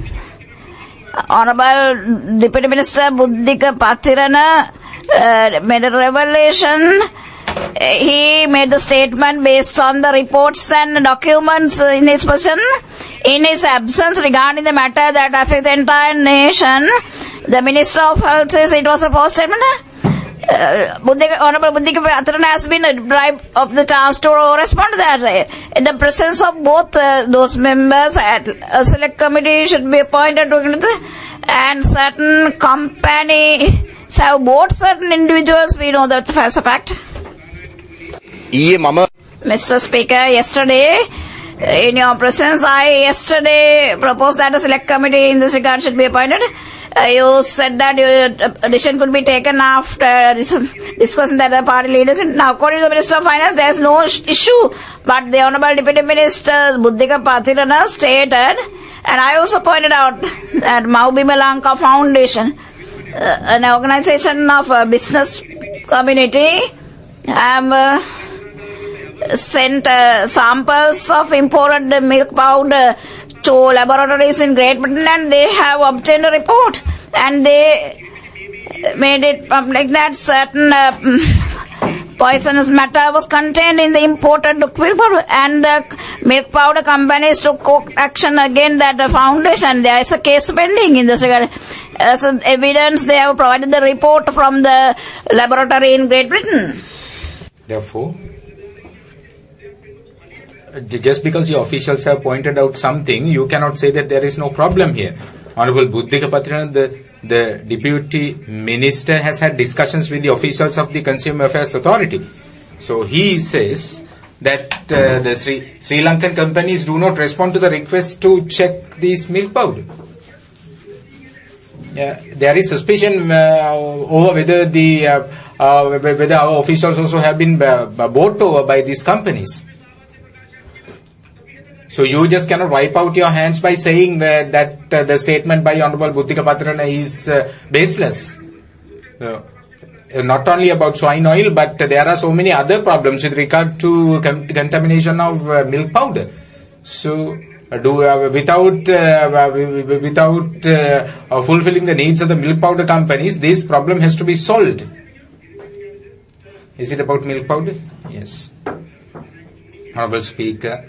Honorable Deputy Minister Buddhika Pathirana uh, made a revelation. He made the statement based on the reports and documents in his possession. In his absence regarding the matter that affects the entire nation, the Minister of Health says it was a false statement. Uh, Buddhika, Honorable Buddhika Pathirana has been deprived of the chance to respond to that. In the presence of both uh, those members, a select committee should be appointed to, and certain companies have bought certain individuals. We know that as a fact. Mister Speaker, yesterday, in your presence, I yesterday proposed that a select committee in this regard should be appointed. Uh, you said that your decision could be taken after discussing that the party leaders. Now, according to the Minister of Finance, there is no issue. But the Honorable Deputy Minister Buddhika Pathirana stated, and I also pointed out that Maubima Lanka Foundation, uh, an organization of a business community, have uh, sent uh, samples of imported milk powder to laboratories in Great Britain, and they have obtained a report, and they made it public that certain uh, poisonous matter was contained in the imported milk powder, and the milk powder companies took action against that foundation. There is a case pending in this regard. As evidence, they have provided the report from the laboratory in Great Britain. Therefore, just because your officials have pointed out something, you cannot say that there is no problem here. Honorable Buddhika Pathirana, the, the Deputy Minister, has had discussions with the officials of the Consumer Affairs Authority. So he says that uh, the Sri, Sri Lankan companies do not respond to the request to check this milk powder. Yeah, there is suspicion uh, over whether the uh, uh, whether our officials also have been uh, bought over by these companies. So you just cannot wipe out your hands by saying uh, that uh, the statement by Honorable Buddhika Pathirana is uh, baseless. Uh, not only about swine oil, but there are so many other problems with regard to con- contamination of uh, milk powder. So uh, do uh, without uh, without uh, fulfilling the needs of the milk powder companies, this problem has to be solved. Is it about milk powder? Yes. Honorable Speaker.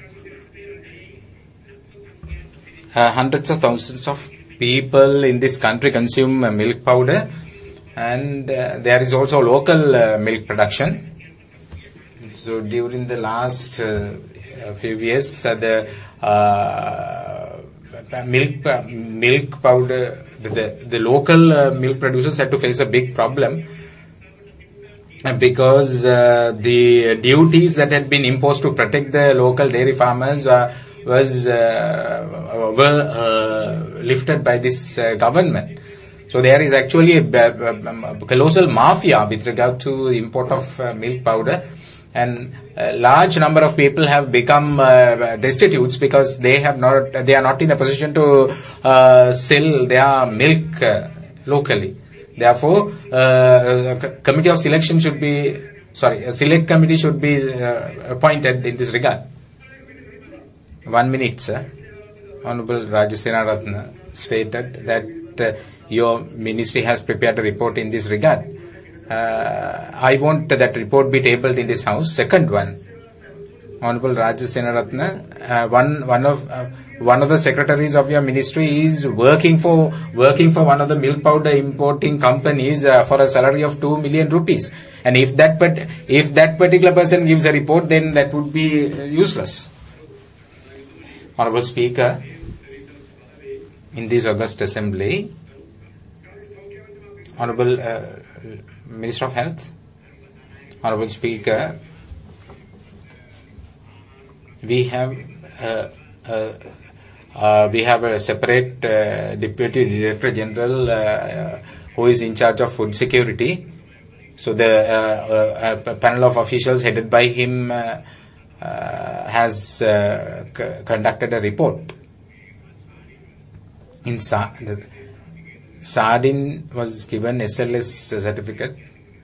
Uh, hundreds of thousands of people in this country consume uh, milk powder, and uh, there is also local uh, milk production. So during the last uh, few years, uh, the uh, milk uh, milk powder, the, the, the local uh, milk producers had to face a big problem uh, because uh, the duties that had been imposed to protect the local dairy farmers uh, was uh, were uh, lifted by this uh, government. So there is actually a, a, a colossal mafia with regard to the import of uh, milk powder, and a large number of people have become uh, destitute because they have not, they are not in a position to uh, sell their milk uh, locally. Therefore, uh, a committee of selection should be, sorry, a select committee should be uh, appointed in this regard. One minute, sir. Honorable Rajasena Ratna stated that uh, your ministry has prepared a report in this regard. Uh, I want that report be tabled in this house. Second one, Honorable Rajasena Ratna, uh, one one of uh, one of the secretaries of your ministry is working for working for one of the milk powder importing companies uh, for a salary of two million rupees. And if that but if that particular person gives a report, then that would be uh, useless. Honorable Speaker, in this August Assembly, Honorable uh, Minister of Health, Honorable Speaker, we have uh, uh, uh, we have a separate uh, Deputy Director General uh, who is in charge of food security. So the uh, uh, panel of officials headed by him uh, uh, has uh, c- conducted a report. In Sa- the sardine was given S L S certificate.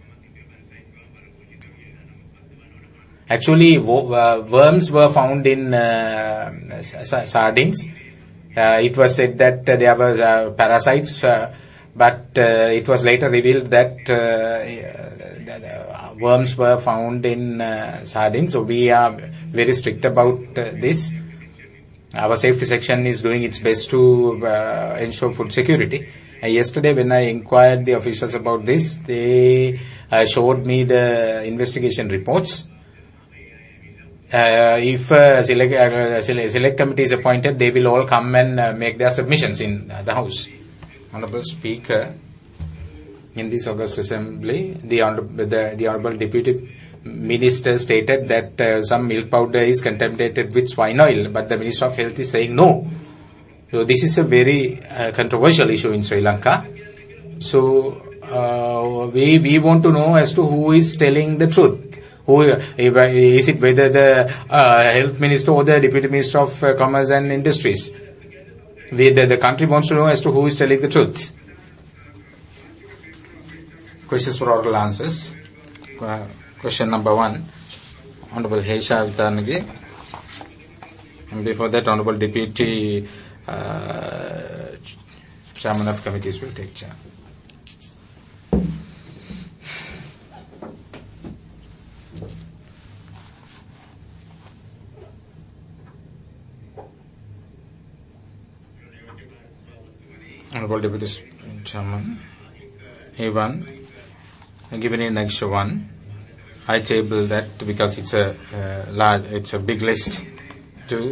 Actually, wo- uh, worms were found in uh, s- sardines. Uh, it was said that uh, there were uh, parasites, uh, but uh, it was later revealed that, uh, that uh, worms were found in uh, sardines. So we are very strict about uh, this. Our safety section is doing its best to uh, ensure food security. Uh, yesterday, when I inquired the officials about this, they uh, showed me the investigation reports. Uh, if uh, select, uh, select committee is appointed, they will all come and uh, make their submissions in uh, the House. Honorable Speaker, in this August Assembly, the Honorable, the, the Honorable Deputy Minister stated that uh, some milk powder is contaminated with swine oil, but the Minister of Health is saying no. So this is a very uh, controversial issue in Sri Lanka. So uh, we we want to know as to who is telling the truth. Who is it? Whether the uh, Health Minister or the Deputy Minister of uh, Commerce and Industries? We, the, the country wants to know as to who is telling the truth. Questions for oral answers. Uh, question number one, Honorable Hesha Vitanagi. And before that, Honorable Deputy uh, Chairman of Committees will take chair. Honorable Deputy Chairman, A one, given in extra one, I table that because it's a uh, large, it's a big list. Two,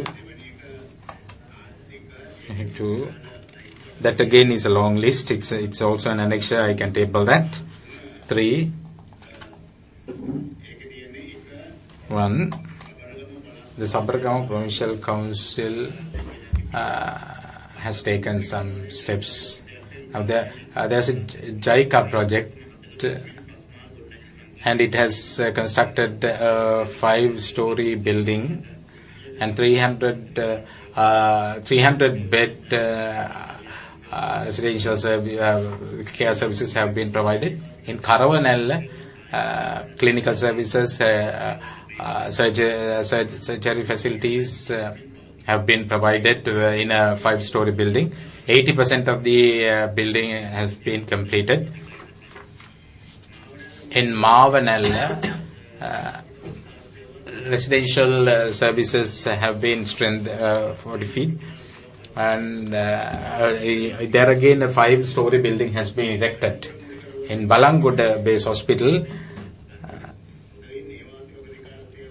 two, that again is a long list. It's a, it's also an annexure. I can table that. Three, one, the Sabaragaon Provincial Council uh, has taken some steps. Now there, uh, there's a JICA project, uh, and it has uh, constructed a five-story building and three hundred uh, uh, three hundred bed uh, uh, residential serv- uh, care services have been provided. In Karavanel, uh, clinical services, uh, uh, surgery, surgery facilities uh, have been provided uh, in a five-story building. eighty percent of the uh, building has been completed. In Marvanella, uh, residential uh, services have been strength uh, forty feet, and uh, uh, there again a five-story building has been erected. In Balangud Base Hospital, uh,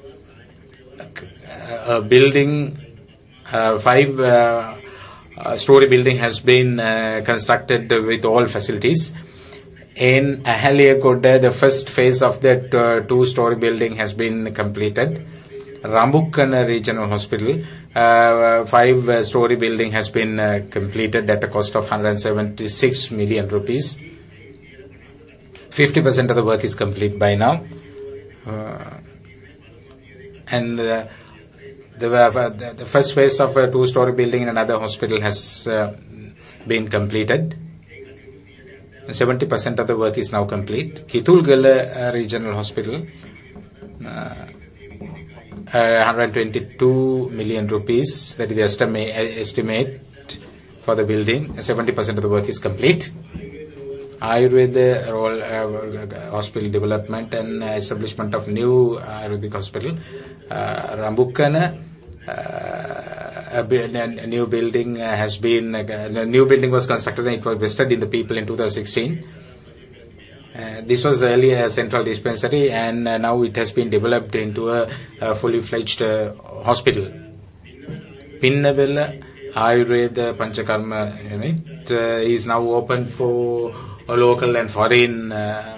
a building, uh, five uh, uh, story building has been uh, constructed with all facilities. In Ahaliyakoda, the first phase of that uh, two-story building has been completed. Rambukkana Regional Hospital, uh, five-story building has been uh, completed at a cost of one hundred seventy-six million rupees. fifty percent of the work is complete by now. Uh, and uh, the, uh, the, the first phase of a two-story building in another hospital has uh, been completed. seventy percent of the work is now complete. Kitulgala uh, Regional Hospital, uh, uh, one hundred twenty-two million rupees, that is the estimate, estimate for the building. seventy percent of the work is complete. Ayurveda uh, hospital development and establishment of new Ayurvedic hospital. Uh, Rambukkana, uh, a, a new building uh, has been, uh, a new building was constructed and it was vested in the people in two thousand sixteen. Uh, this was earlier a central dispensary and uh, now it has been developed into a, a fully fledged uh, hospital. Pinnavela Ayurveda Panchakarma unit uh, is now open for local and foreign uh,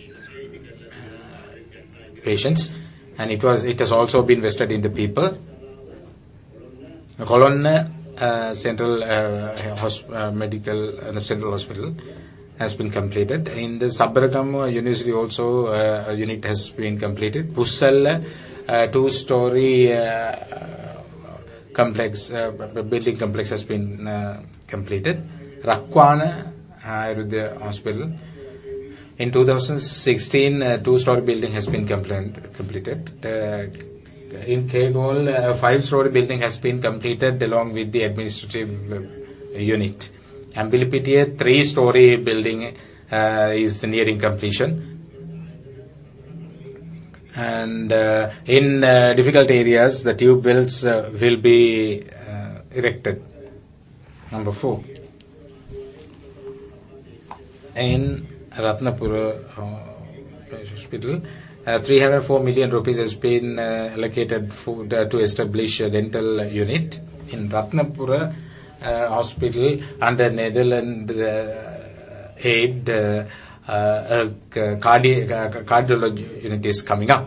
patients, and it was it has also been vested in the people. Colonna uh, Central uh, hosp- uh, Medical uh, Central Hospital has been completed. In the Sabaragam University also uh, a unit has been completed. Pussala uh, two-story uh, complex uh, building complex has been uh, completed. Rakwana Ayurveda Hospital. In two thousand sixteen, a two-story building has been completed. Uh, in Kegol, a five-story building has been completed along with the administrative uh, unit. Ambilipitiya, three-story building uh, is nearing completion. And uh, in uh, difficult areas, the tube wells uh, will be uh, erected. Number four. In Ratnapura uh, Hospital, uh, three hundred four million rupees has been uh, allocated for, uh, to establish a dental unit. In Ratnapura uh, Hospital, under Netherlands uh, aid, uh, uh, a cardi- uh, cardiology unit is coming up.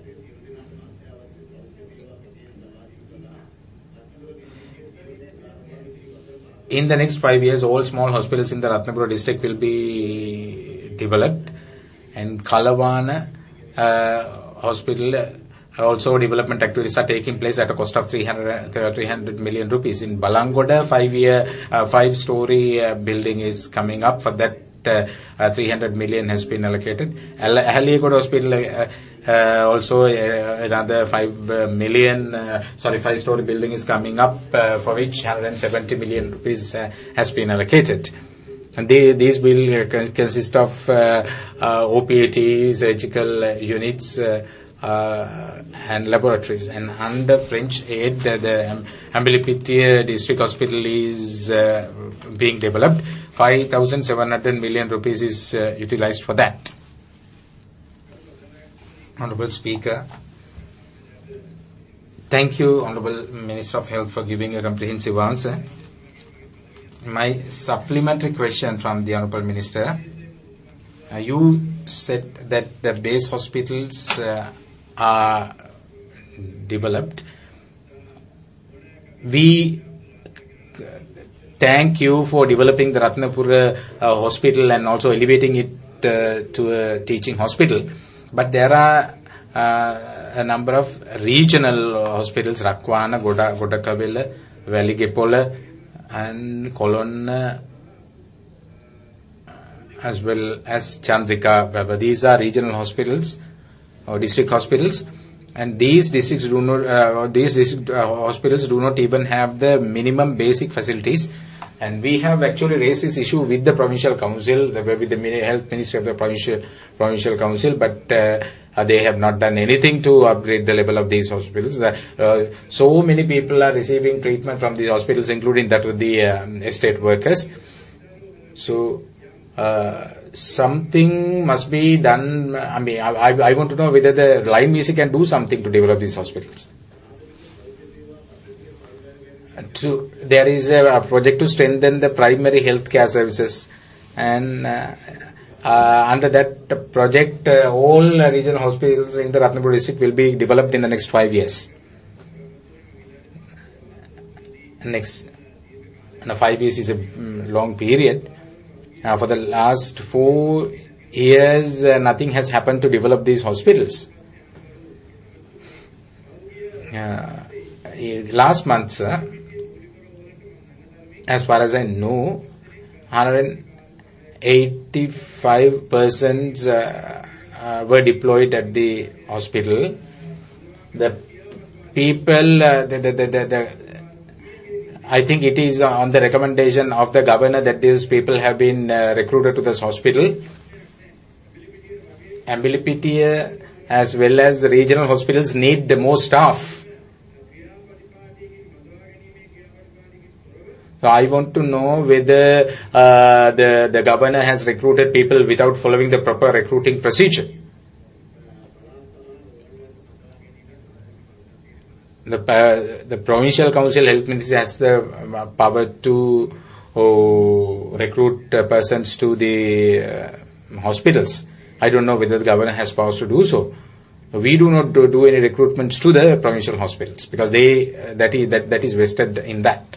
In the next five years, all small hospitals in the Ratnapura district will be developed, and Kalavana uh, hospital also development activities are taking place at a cost of three hundred million rupees. In Balangoda, five-year, uh, five-story uh, building is coming up. For that, uh, uh, three hundred million has been allocated. Ahaliyakoda Hospital. Uh, Uh, also uh, another five uh, million, uh, sorry, five-story building is coming up uh, for which one hundred seventy million rupees uh, has been allocated. And they, these will uh, con- consist of uh, uh, O P A T, surgical uh, units uh, uh, and laboratories. And under French aid, uh, the um, Ambilipitiya district hospital is uh, being developed. five thousand seven hundred million rupees is uh, utilized for that. Honorable Speaker, thank you, Honorable Minister of Health, for giving a comprehensive answer. My supplementary question from the Honorable Minister, uh, you said that the base hospitals uh, are developed. We thank you for developing the Ratnapura uh, hospital and also elevating it uh, to a teaching hospital. But there are uh, a number of regional hospitals, Rakwana, Goda, Godakavila, Valigepola, and Colonna, as well as Chandrika. These are regional hospitals or district hospitals, and these districts do not, uh, these district uh, hospitals do not even have the minimum basic facilities. And we have actually raised this issue with the Provincial Council, the, with the Health Ministry of the Provincial, Provincial Council, but uh, they have not done anything to upgrade the level of these hospitals. Uh, uh, so many people are receiving treatment from these hospitals, including that of the um, estate workers. So uh, something must be done. I mean, I, I want to know whether the line music can do something to develop these hospitals. to, there is a, a project to strengthen the primary health care services, and uh, uh, under that project, uh, all regional hospitals in the Ratnapura district will be developed in the next five years. Next, now five years is a um, long period. Uh, for the last four years, uh, nothing has happened to develop these hospitals. Uh, last month, uh, as far as I know, one hundred eighty-five persons uh, uh, were deployed at the hospital. The people, uh, the, the, the, the, the I think it is on the recommendation of the governor that these people have been uh, recruited to this hospital. Ambilipitia as well as the regional hospitals need the more staff. So I want to know whether uh, the, the governor has recruited people without following the proper recruiting procedure. The, uh, the Provincial Council Health Ministry has the uh, power to uh, recruit uh, persons to the uh, hospitals. I don't know whether the governor has powers to do so. We do not do, do any recruitments to the provincial hospitals because they uh, that is that, that is vested in that.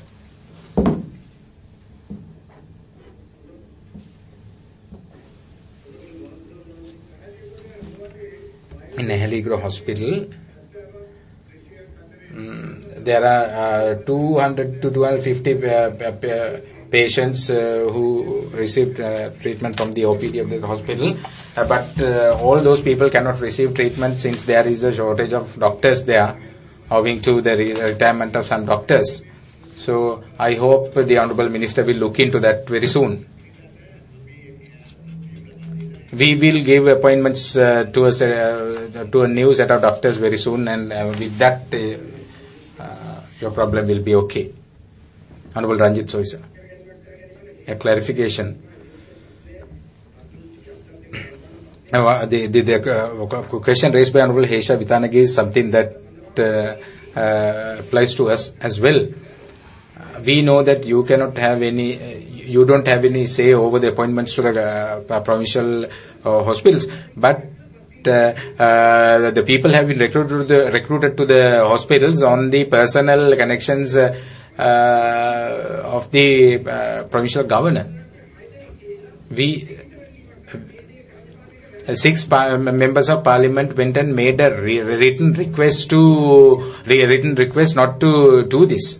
In Nehaligra Hospital, um, there are uh, two hundred to two hundred fifty uh, uh, patients uh, who received uh, treatment from the O P D of the hospital, uh, but uh, all those people cannot receive treatment since there is a shortage of doctors there, owing to the re- retirement of some doctors. So I hope the Honourable Minister will look into that very soon. We will give appointments uh, to, us, uh, to a new set of doctors very soon, and uh, with that uh, uh, your problem will be okay. Honourable Ranjit Soisa. A clarification. Uh, the the, the uh, question raised by Honourable Hesha Vitanagi is something that uh, uh, applies to us as well. Uh, we know that you cannot have any, uh, you don't have any say over the appointments to the uh, provincial uh, hospitals, but uh, uh, the people have been recruited to the, recruited to the hospitals on the personal connections uh, uh, of the uh, provincial governor. We uh, six par- members of parliament went and made a re- written request to re- written request not to do this.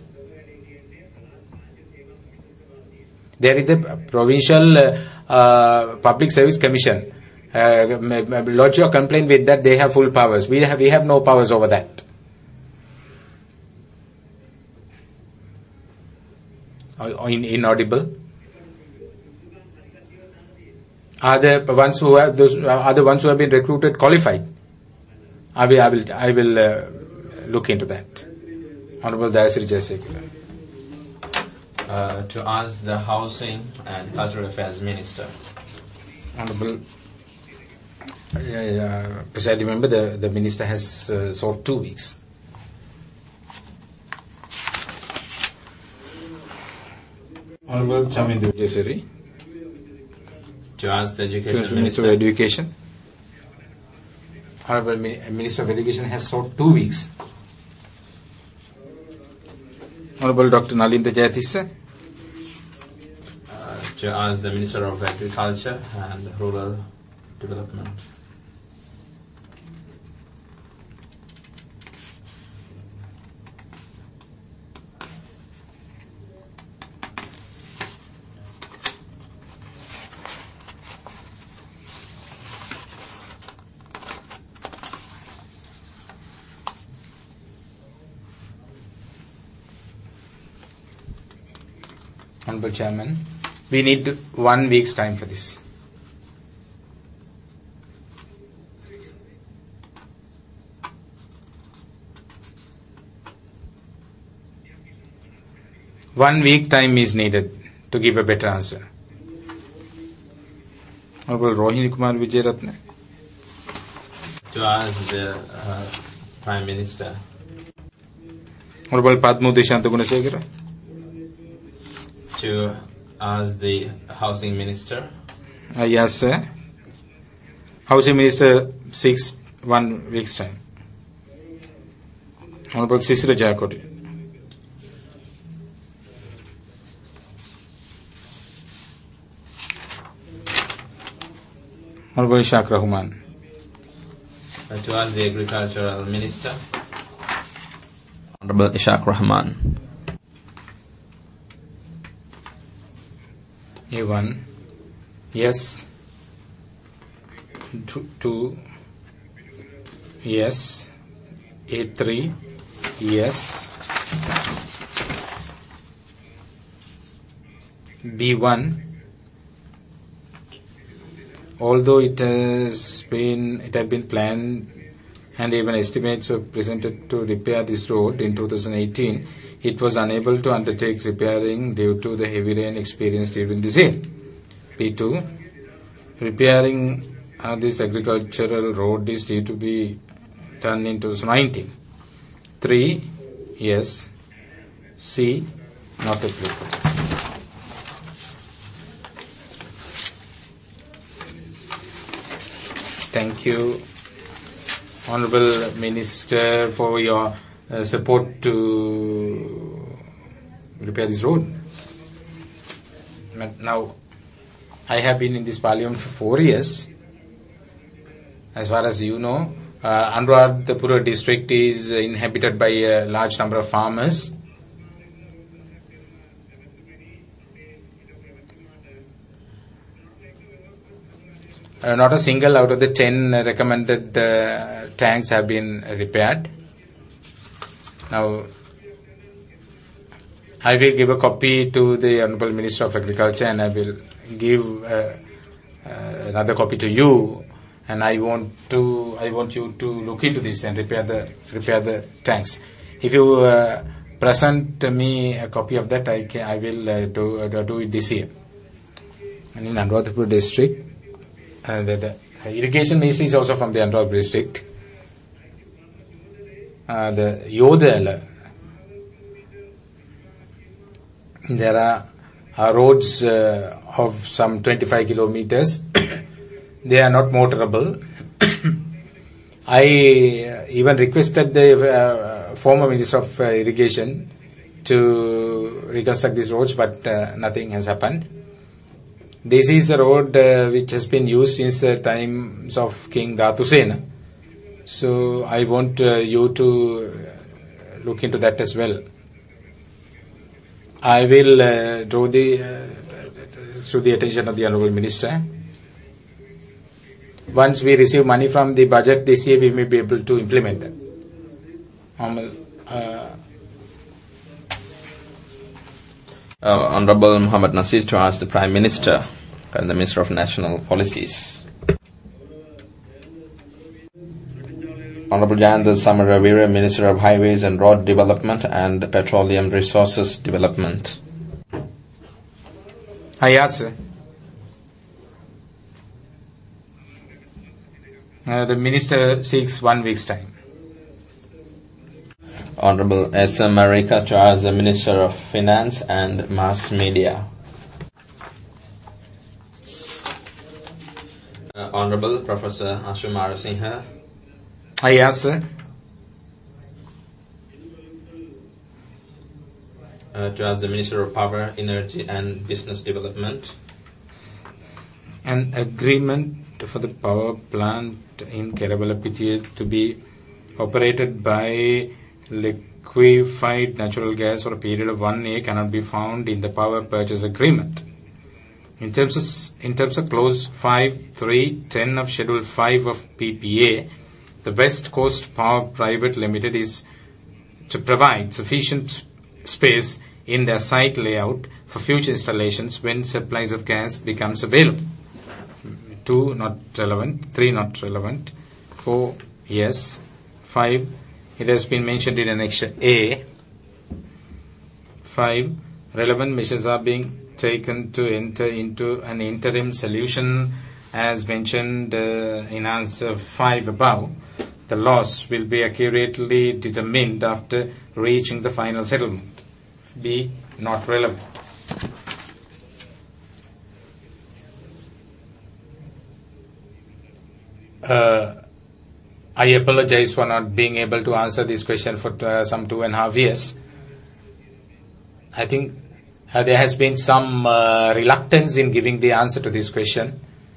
There is the provincial uh, uh, public service commission. Uh, lodge your complaint with that. They have full powers. We have we have no powers over that. In, inaudible. Are the ones who have those are the ones who have been recruited qualified? I will I will I will uh, look into that. Honourable Dayasri Jayasekula. Uh, to ask the Housing and Cultural Affairs Minister. Honourable, uh, uh, because I remember the, the Minister has uh, sought two weeks. Honourable Chamindu Jeseri. To ask the Education to Minister. Minister of Education. Honourable Minister of Education has sought two weeks. Honourable Doctor Nalinda Jayatissa. Uh, to ask the Minister of Agriculture and Rural Development. Honourable Chairman, we need one week's time for this. One week time is needed to give a better answer. Honourable Rohini Kumar Vijayaratne. To ask the uh, Prime Minister. Honorable Padma Deshanta Gunasekara. To ask the Housing Minister. Uh, yes, sir. Housing Minister seeks one week's time. Honorable Sisira Jayakoti. Honorable Ishaq Rahman. Uh, to ask the Agricultural Minister. Honorable Ishaq Rahman. A one. Yes. Two. two. Yes. A three. Yes. B one. Although it has been, it had been planned and even estimates were presented to repair this road in two thousand eighteen, it was unable to undertake repairing due to the heavy rain experienced during this year. B two. Repairing uh, this agricultural road is due to be done in two thousand nineteen. three. Yes. C. Not applicable. Thank you, Honorable Minister, for your uh, support to repair this road. But now, I have been in this parliament for four years. As far as you know, uh, Anuradhapura district is inhabited by a large number of farmers. Uh, not a single out of the ten recommended uh, tanks have been repaired. Now, I will give a copy to the Honorable Minister of Agriculture, and I will give uh, uh, another copy to you. And I want to, I want you to look into this and repair the repair the tanks. If you uh, present me a copy of that, I can, I will uh, do uh, do it this year. And in Anuradhapura district. Uh, the, the irrigation ministry is also from the Anuradhapura district. Uh, the Yodala, there are, are roads uh, of some twenty-five kilometers. They are not motorable. I uh, even requested the uh, former Minister of uh, Irrigation to reconstruct these roads, but uh, nothing has happened. This is a road uh, which has been used since the times of King Dhatusena. So I want uh, you to look into that as well. I will uh, draw the uh, to the attention of the Honourable Minister. Once we receive money from the budget this year, we may be able to implement that. Um, uh, Uh, Honorable Muhammad Nasir to ask the Prime Minister and the Minister of National Policies. Honorable Jayanta Samaravira, Minister of Highways and Road Development and Petroleum Resources Development. Ah, yes, sir. Uh, the Minister seeks one week's time. Honorable S. M. Marika to ask the Minister of Finance and Mass Media. Uh, Honorable Professor Ashu Marasinghe. Ah, yes, sir. Uh, to ask the Minister of Power, Energy and Business Development. An agreement for the power plant in Kerabalapitiya to be operated by liquefied natural gas for a period of one year cannot be found in the power purchase agreement. In terms of, in terms of clause five three ten of schedule five of P P A, the West Coast Power Private Limited is to provide sufficient space in their site layout for future installations when supplies of gas becomes available. Two, not relevant. Three, not relevant. Four, yes. Five, it has been mentioned in Annexure A. Five, relevant measures are being taken to enter into an interim solution as mentioned uh, in answer five above. the loss will be accurately determined after reaching the final settlement. B. Not relevant. Uh, I apologize for not being able to answer this question for uh, some two and a half years. I think uh, there has been some uh, reluctance in giving the answer to this question.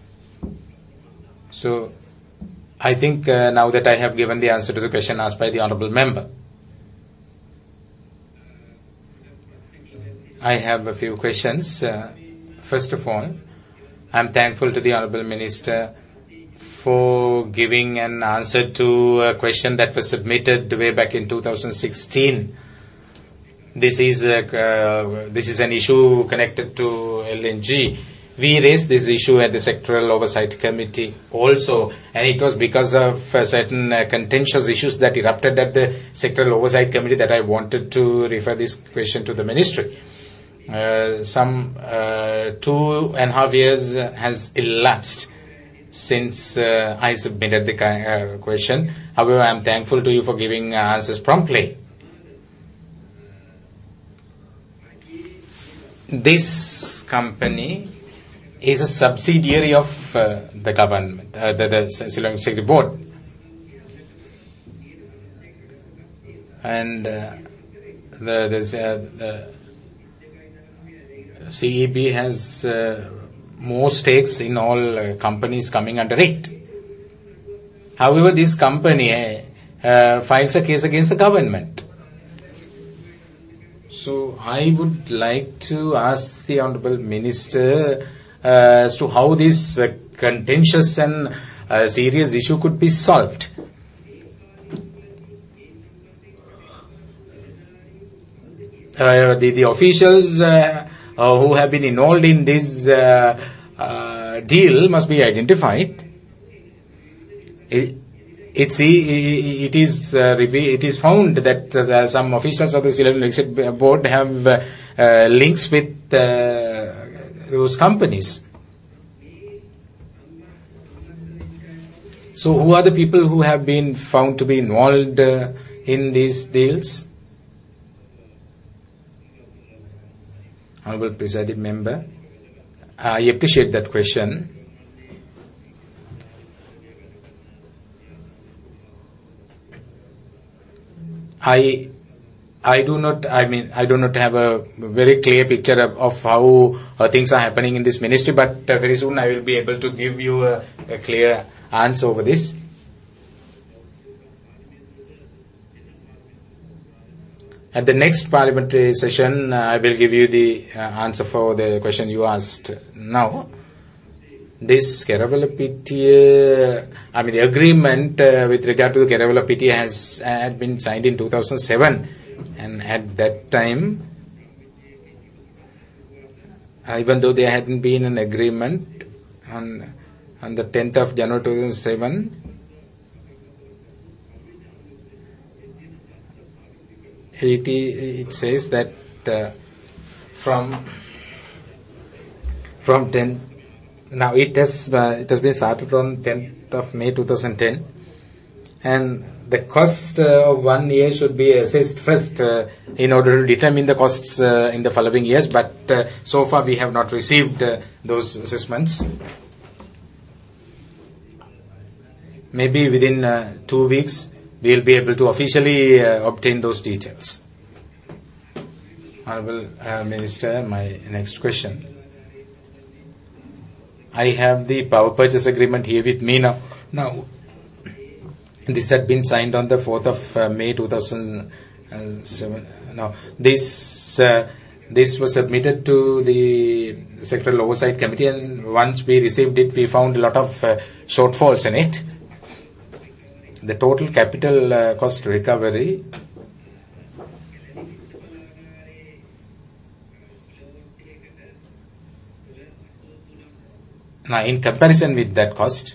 So, I think uh, now that I have given the answer to the question asked by the Honourable Member, I have a few questions. Uh, first of all, I am thankful to the Honourable Minister for giving an answer to a question that was submitted way back in two thousand sixteen. This is a, uh, this is an issue connected to L N G. We raised this issue at the Sectoral Oversight Committee also, and it was because of uh, certain uh, contentious issues that erupted at the Sectoral Oversight Committee that I wanted to refer this question to the Ministry. Uh, some uh, two and a half years has elapsed since uh, I submitted the uh, question. However, I am thankful to you for giving uh, answers promptly. This company is a subsidiary of uh, the government, uh, the, the Sri Lankan Executive Board. And uh, the, the, uh, the C E B has uh, more stakes in all uh, companies coming under it. However, this company uh, uh, files a case against the government. So, I would like to ask the Honourable Minister uh, as to how this uh, contentious and uh, serious issue could be solved. Uh, the, the officials uh, uh, who have been involved in this uh, uh, deal must be identified. It, It's, it is uh, it is found that uh, some officials of the Sri Lankan Executive Board have uh, uh, links with uh, those companies. So, who are the people who have been found to be involved uh, in these deals? Honourable Presiding Member, I appreciate that question. I, I do not, I mean, I do not have a very clear picture of, of how uh, things are happening in this ministry, but uh, very soon I will be able to give you a, a clear answer over this. At the next parliamentary session, uh, I will give you the uh, answer for the question you asked now. This Kerawala-Pittiya, I mean the agreement uh, with regard to the Kerawala-Pittiya has uh, had been signed in two thousand seven, and at that time, uh, even though there hadn't been an agreement, on on the tenth of January two thousand seven, it, it says that uh, from from tenth. Now it has uh, it has been started on tenth of May two thousand ten, and the cost uh, of one year should be assessed first uh, in order to determine the costs uh, in the following years. But uh, so far we have not received uh, those assessments. Maybe within uh, two weeks we will be able to officially uh, obtain those details. Honourable uh, Minister, my next question. I have the power purchase agreement here with me now. Now, this had been signed on the fourth of uh, May two thousand seven. Now, this uh, this was submitted to the Sectoral Oversight Committee, and once we received it, we found a lot of uh, shortfalls in it. The total capital uh, cost recovery now, in comparison with that cost,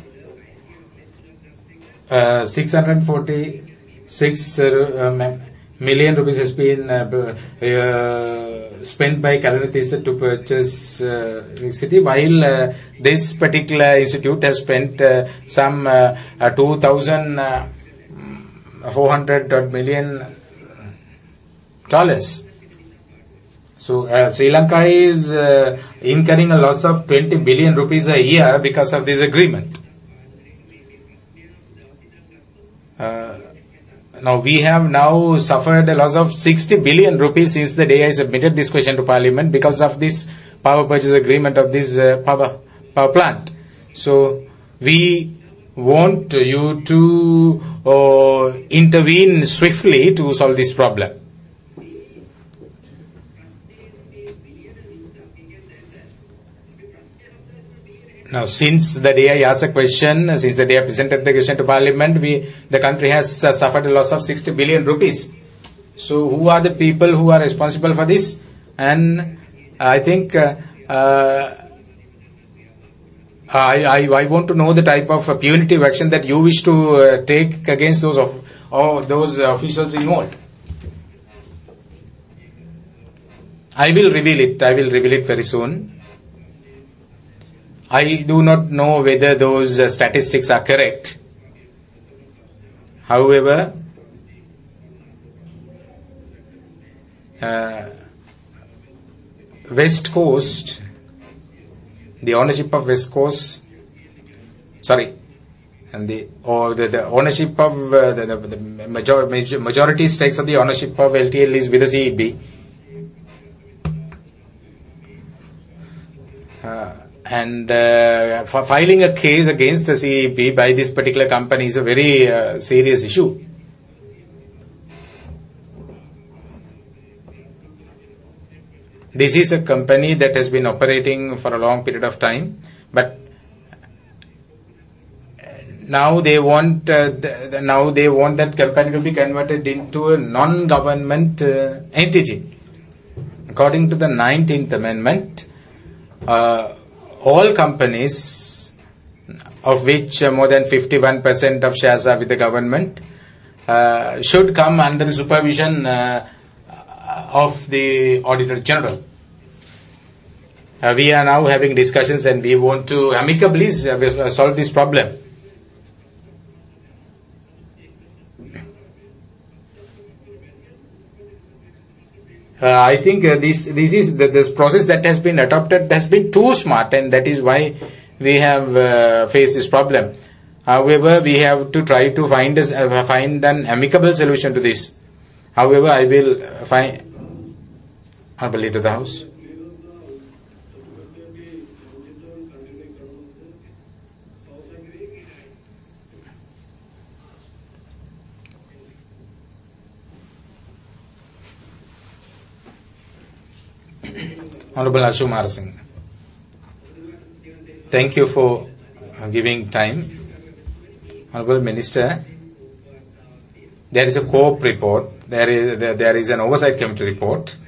uh, six hundred forty-six uh, million rupees has been uh, uh, spent by Kalanitisa to purchase uh, electricity, while uh, this particular institute has spent uh, some uh, uh, two thousand four hundred million dollars. So uh, Sri Lanka is uh, incurring a loss of twenty billion rupees a year because of this agreement. Uh, now we have now suffered a loss of sixty billion rupees since the day I submitted this question to Parliament because of this power purchase agreement of this uh, power power plant. So we want you to uh, intervene swiftly to solve this problem. Now, since the day I asked a question, since the day I presented the question to Parliament, we, the country has uh, suffered a loss of sixty billion rupees. So, who are the people who are responsible for this? And I think uh, uh, I, I, I want to know the type of uh, punitive action that you wish to uh, take against those of or those uh, officials involved. I will reveal it. I will reveal it very soon. I do not know whether those uh, statistics are correct. However, uh, West Coast, the ownership of West Coast, sorry, and the or the, the ownership of uh, the, the, the major, major, majority stakes of the ownership of L T L is with the C E B. Uh, And uh, for filing a case against the C E B by this particular company is a very uh, serious issue. This is a company that has been operating for a long period of time, but now they want uh, the, the, now they want that company to be converted into a non-government uh, entity. According to the nineteenth Amendment, uh, all companies, of which uh, more than fifty-one percent of shares are with the government, uh, should come under the supervision uh, of the Auditor General. Uh, we are now having discussions and we want to amicably uh, solve this problem. Uh, I think uh, this this is the, this process that has been adopted has been too smart, and that is why we have uh, faced this problem. However, we have to try to find a, uh, find an amicable solution to this. However, I will find. Honorable Leader of the House. Honorable Ashok Marasinghe, thank you for giving time. Honorable Minister, there is a COPE report, there is there, there is an Oversight Committee report,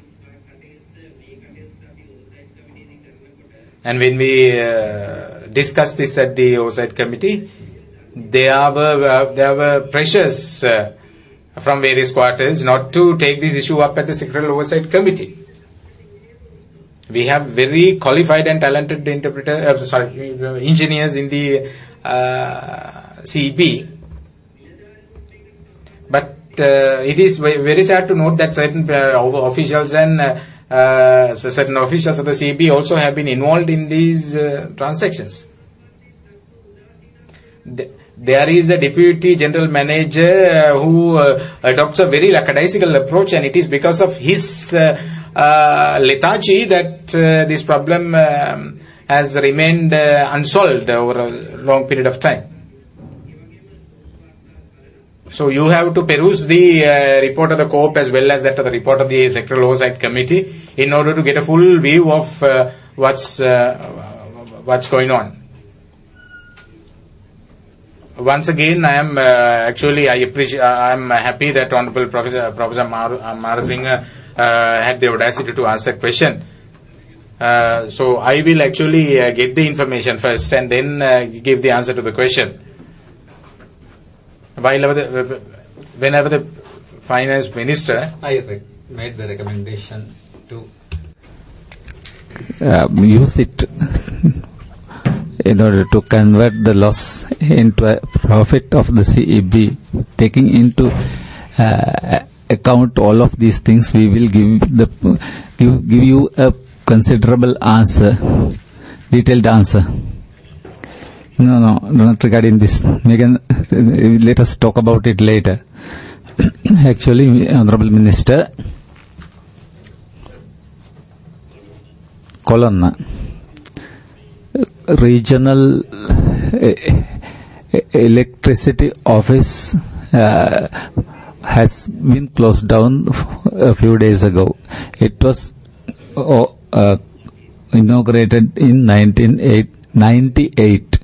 and when we uh, discussed this at the Oversight Committee, there were uh, there were pressures uh, from various quarters not to take this issue up at the Secretarial Oversight Committee. We have very qualified and talented interpreter, uh, sorry, engineers in the uh, C E B. But uh, it is very sad to note that certain uh, officials and uh, uh, certain officials of the C E B also have been involved in these uh, transactions. The, There is a deputy general manager uh, who uh, adopts a very lackadaisical approach, and it is because of his uh, uh, lethargy that uh, this problem um, has remained uh, unsolved over a long period of time. So you have to peruse the uh, report of the COPE as well as that of the report of the Secretarial Oversight Committee in order to get a full view of uh, what's uh, what's going on. Once again, I am uh, actually I appreciate I am happy that Honorable Professor Professor Mar- Marasinghe uh, had the audacity to ask that question. Uh, so I will actually uh, get the information first and then uh, give the answer to the question. While the, whenever the Finance Minister. I re- made the recommendation to uh, use it in order to convert the loss into a profit of the C E B, taking into uh, account all of these things. We will give the give, give you a considerable answer, detailed answer. No, no, not regarding this. We can, let us talk about it later. Actually, Honorable Minister, Kolonna, regional electricity office uh, has been closed down a few days ago. It was oh, uh, inaugurated in nineteen ninety-eight.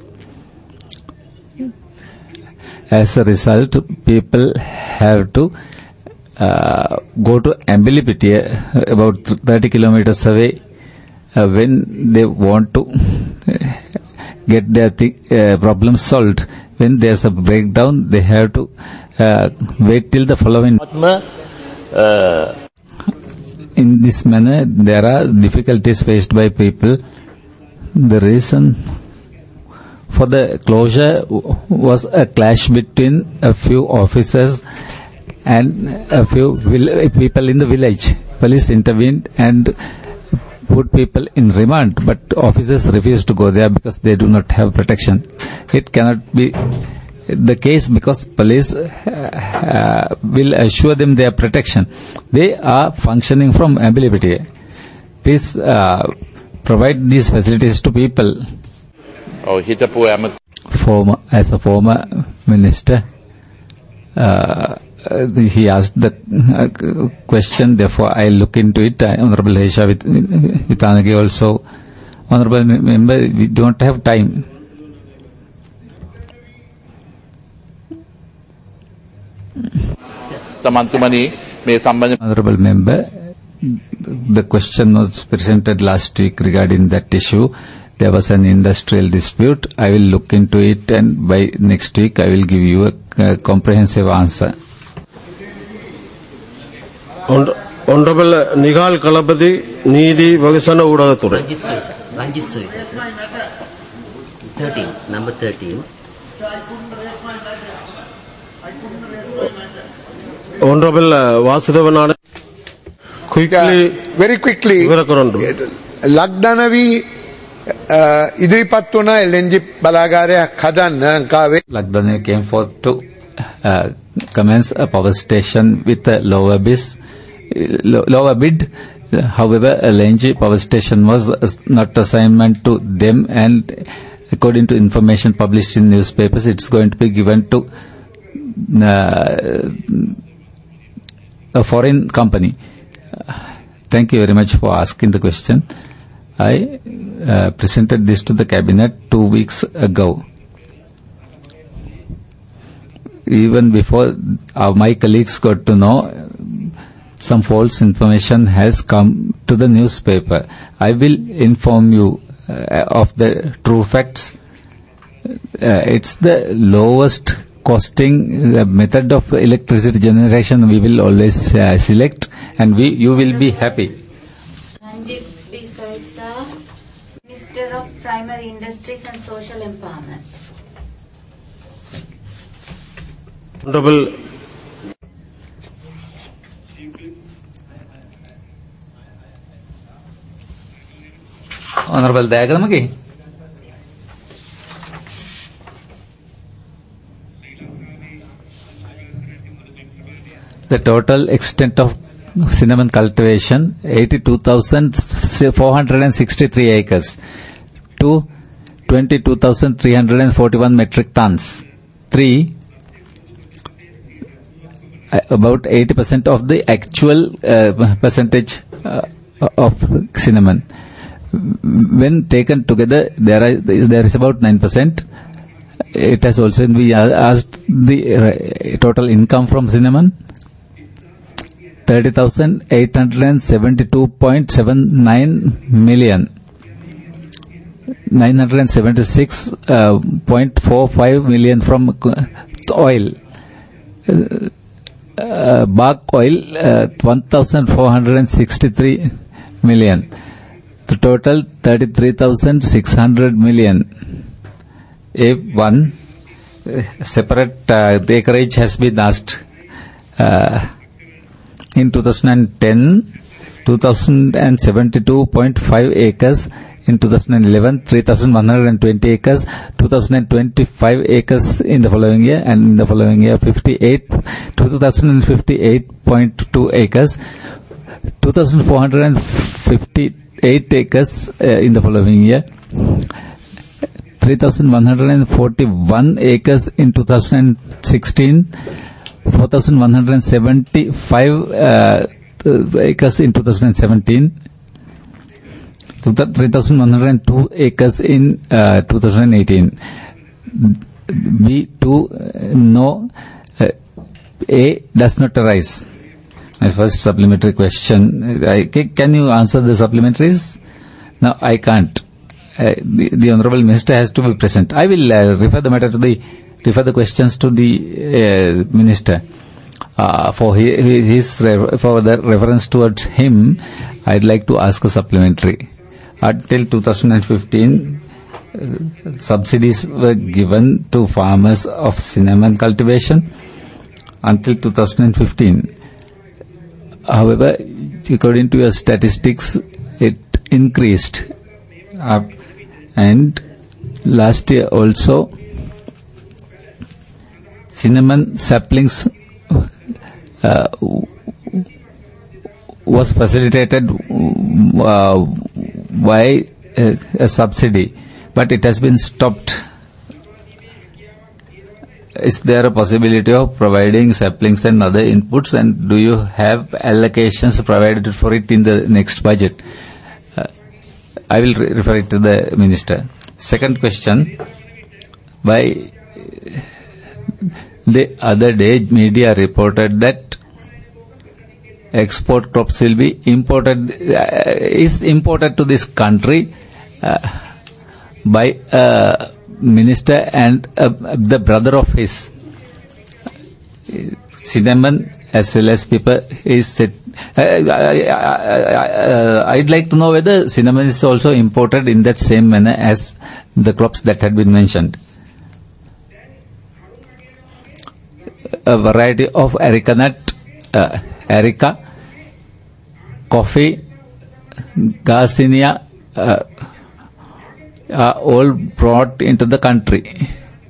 As a result, people have to uh, go to Ambilipitiya, about thirty kilometers away, uh, when they want to get their th- uh, problem solved. When there's a breakdown, they have to uh, wait till the following. Uh, In this manner, there are difficulties faced by people. The reason for the closure was a clash between a few officers and a few vil- people in the village. Police intervened and put people in remand, but officers refused to go there because they do not have protection. It cannot be the case because police uh, uh, will assure them their protection. They are functioning from Ambilipitiya. Please uh, provide these facilities to people. Former, as a former minister, uh, he asked the uh, question, therefore I look into it. Uh, Honorable Hesha Vitanagi also. Honorable member, we don't have time. Honorable member, the question was presented last week regarding that issue. There was an industrial dispute. I will look into it, and by next week I will give you a, a comprehensive answer. Honorable Nigal Kalapati, Needi Vagasana Udagature. Ranjit Soy, sir. thirteen, number thirteen. Honorable Vasudevananda. Quickly, very quickly, Lagdanavi ඉදිරිපත් වුණ එල්එන්ජි බලාගාරයක් හදන්න ලංකාවේ. Lagdanavi came forth to uh, commence a power station with a lower bid. Lower bid. However, L N G power station was not assignment to them, and according to information published in newspapers, it's going to be given to uh, a foreign company. Thank you very much for asking the question. I uh, presented this to the cabinet two weeks ago. Even before uh, my colleagues got to know, some false information has come to the newspaper. I will inform you uh, of the true facts. Uh, it's the lowest costing uh, method of electricity generation we will always uh, select, and we you will be happy. Ranjit B. Soisa, Minister of Primary Industries and Social Empowerment. Honorable Honorable Dayagamaki. The total extent of cinnamon cultivation, eighty-two thousand four hundred sixty-three acres to twenty-two thousand three hundred forty-one metric tons. Three, about eighty percent of the actual uh, percentage uh, of cinnamon. When taken together, there, are, there is about nine percent. It has also been asked the uh, total income from cinnamon. thirty thousand eight hundred seventy-two point seven nine million. nine hundred seventy-six point four five million from oil. Uh, uh, bark oil, uh, one thousand four hundred sixty-three million. The total thirty-three thousand six hundred million. A one uh, separate uh, the acreage has been asked. Uh, in two thousand ten, two thousand seventy-two point five acres. In two thousand eleven, three thousand one hundred twenty acres, two thousand twenty-five acres in the following year, and in the following year, fifty-eight, two thousand fifty-eight point two acres, two thousand four hundred fifty-eight acres uh, in the following year, three thousand one hundred forty-one acres in two thousand sixteen, four thousand one hundred seventy-five uh, acres in two thousand seventeen, three thousand one hundred two acres in uh, two thousand eighteen. B two, uh, no, uh, A does not arise. My first supplementary question. I, can you answer the supplementaries? No, I can't. Uh, the, the Honorable Minister has to be present. I will uh, refer the matter to the, refer the questions to the uh, Minister. Uh, for his, for the reference towards him, I'd like to ask a supplementary. Until two thousand fifteen, uh, subsidies were given to farmers of cinnamon cultivation until two thousand fifteen. However, according to your statistics, it increased up, and last year also, cinnamon saplings uh, was facilitated uh, by a, a subsidy, but it has been stopped. Is there a possibility of providing saplings and other inputs, and do you have allocations provided for it in the next budget? Uh, I will re- refer it to the Minister. Second question, by the other day media reported that export crops will be imported, uh, is imported to this country uh, by a minister and uh, the brother of his. Cinnamon as well as pepper is set. Uh, I, I, I, I'd like to know whether cinnamon is also imported in that same manner as the crops that had been mentioned. A variety of areca nut, uh, areca, coffee, garcinia uh, are all brought into the country.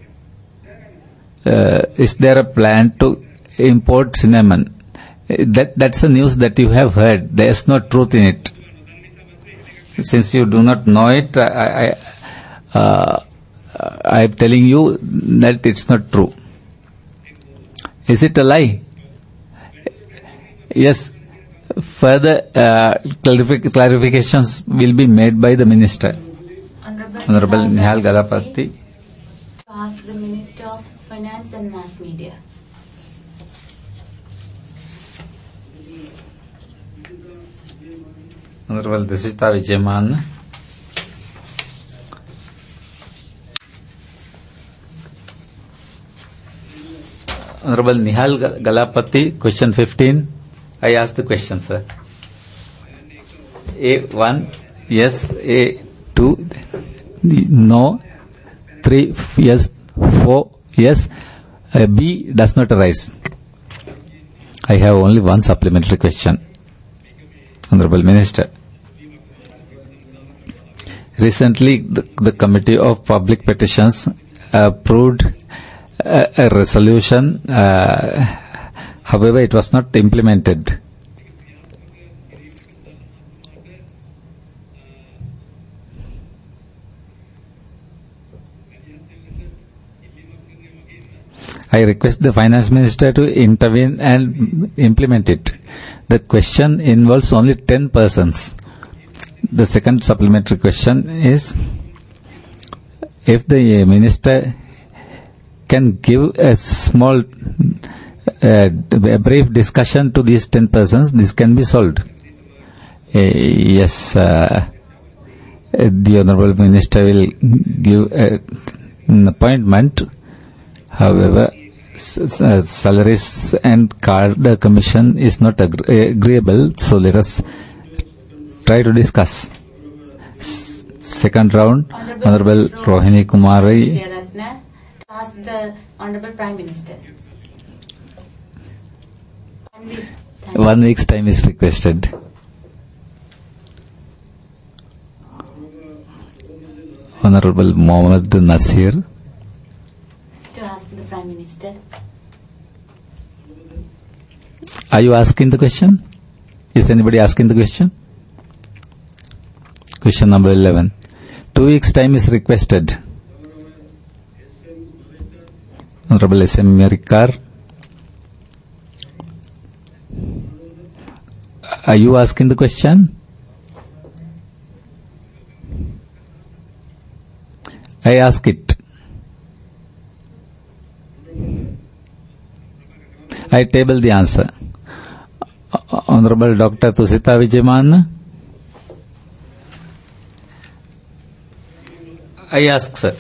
Uh, is there a plan to import cinnamon? That that's the news that you have heard. There is no truth in it. Since you do not know it, I I, uh, I am telling you that it's not true. Is it a lie? Yes. Further uh, clarific- clarifications will be made by the Minister. Honorable, Honorable Nihal Galapathy. Ask the Minister of Finance and Mass Media. Honorable Desita Vijayaman. Honorable Nihal Galapathy, question fifteen. I ask the question, sir. A one, yes. A two, no. Three, yes. Four, yes. Uh, B does not arise. I have only one supplementary question. Honorable Minister. Recently, the, the Committee of Public Petitions approved a, a resolution. Uh, however, it was not implemented. I request the Finance Minister to intervene and implement it. The question involves only ten persons. The second supplementary question is, if the Minister can give a small, uh, a brief discussion to these ten persons, this can be solved. Uh, yes, uh, the Honourable Minister will give a, an appointment. However, uh, salaries and card uh, commission is not agree- agreeable, so let us try to discuss. S- second round, Honorable, Honorable Rohini Kumari. Vijayaratne, to ask the Honorable Prime Minister. One week's time is requested. Honorable Mohammad Nasir. To ask the Prime Minister. Are you asking the question? Is anybody asking the question? Question number eleven. Two weeks' time is requested. Honorable S M Merikar. Are you asking the question? I ask it. I table the answer. Honorable Doctor Tusita Vijayaman. I ask, sir.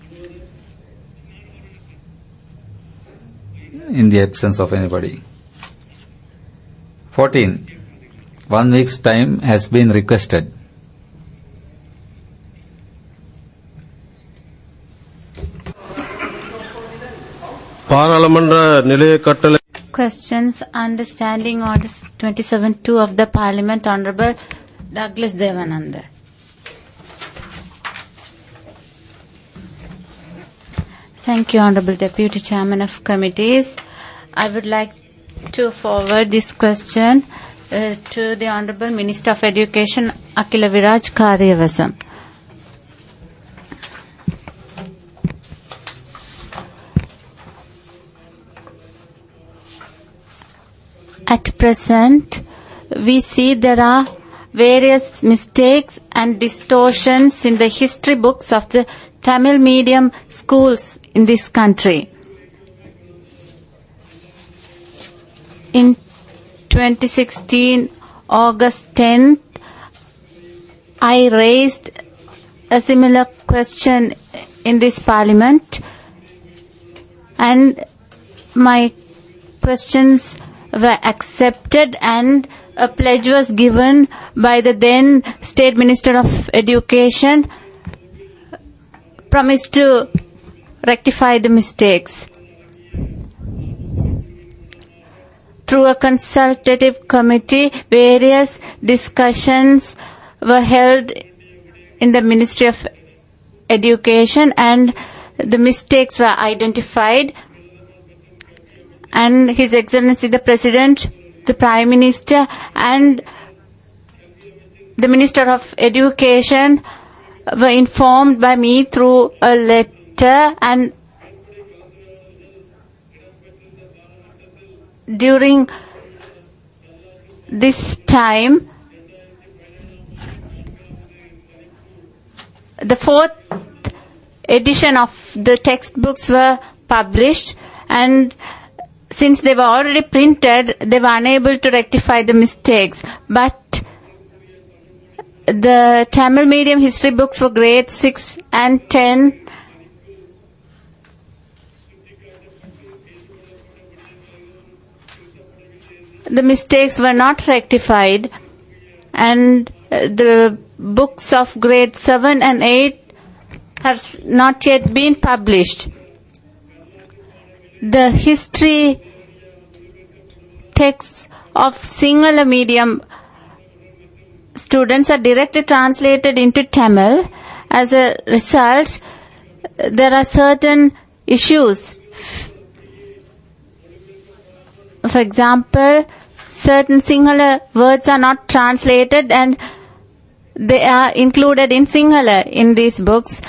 In the absence of anybody. fourteen. One week's time has been requested. Questions under Standing Order twenty-seven two of the Parliament, Honorable Douglas Devananda. Thank you, Honorable Deputy Chairman of Committees. I would like to forward this question uh, to the Honorable Minister of Education, Akila Viraj Karyavasam. At present, we see there are various mistakes and distortions in the history books of the Tamil medium schools in this country. In twenty sixteen, August tenth, I raised a similar question in this Parliament, and my questions were accepted and a pledge was given by the then State Minister of Education, promised to rectify the mistakes. Through a consultative committee, various discussions were held in the Ministry of Education and the mistakes were identified. And His Excellency the President, the Prime Minister and the Minister of Education were informed by me through a letter, and during this time the fourth edition of the textbooks were published, and since they were already printed, they were unable to rectify the mistakes. But the Tamil medium history books for grade six and ten the mistakes were not rectified, and the books of grade seven and eight have not yet been published. The history texts of Sinhala medium students are directly translated into Tamil. As a result, there are certain issues. For example, certain Sinhala words are not translated and they are included in Sinhala in these books.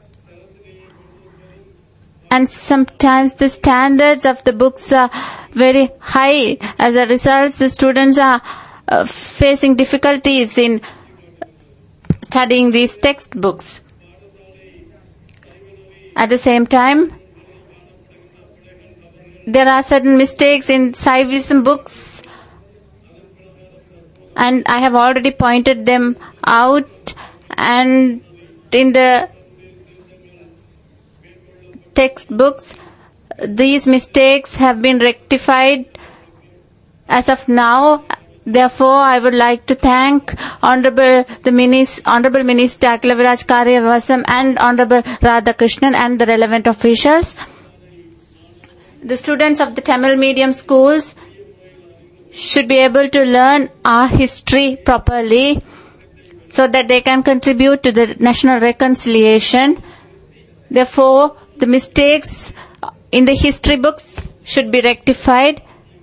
And sometimes the standards of the books are very high. As a result, the students are uh, facing difficulties in studying these textbooks. At the same time, there are certain mistakes in Saivism books, and I have already pointed them out, and in the textbooks these mistakes have been rectified as of now. Therefore, I would like to thank Honorable the Minis, Honorable Minister Akila Viraj Karyavasam and Honorable Radhakrishnan and the relevant officials. The students of the Tamil medium schools should be able to learn our history properly so that they can contribute to the national reconciliation. Therefore, the mistakes in the history books should be rectified.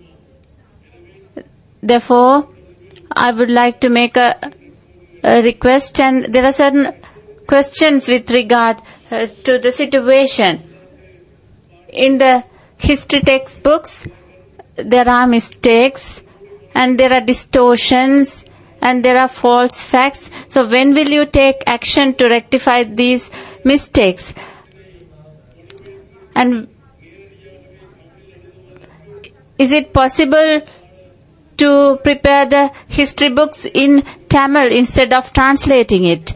Therefore, I would like to make a, a request, and there are certain questions with regard uh, to the situation. In the history textbooks, there are mistakes and there are distortions and there are false facts. So when will you take action to rectify these mistakes? And is it possible to prepare the history books in Tamil instead of translating it?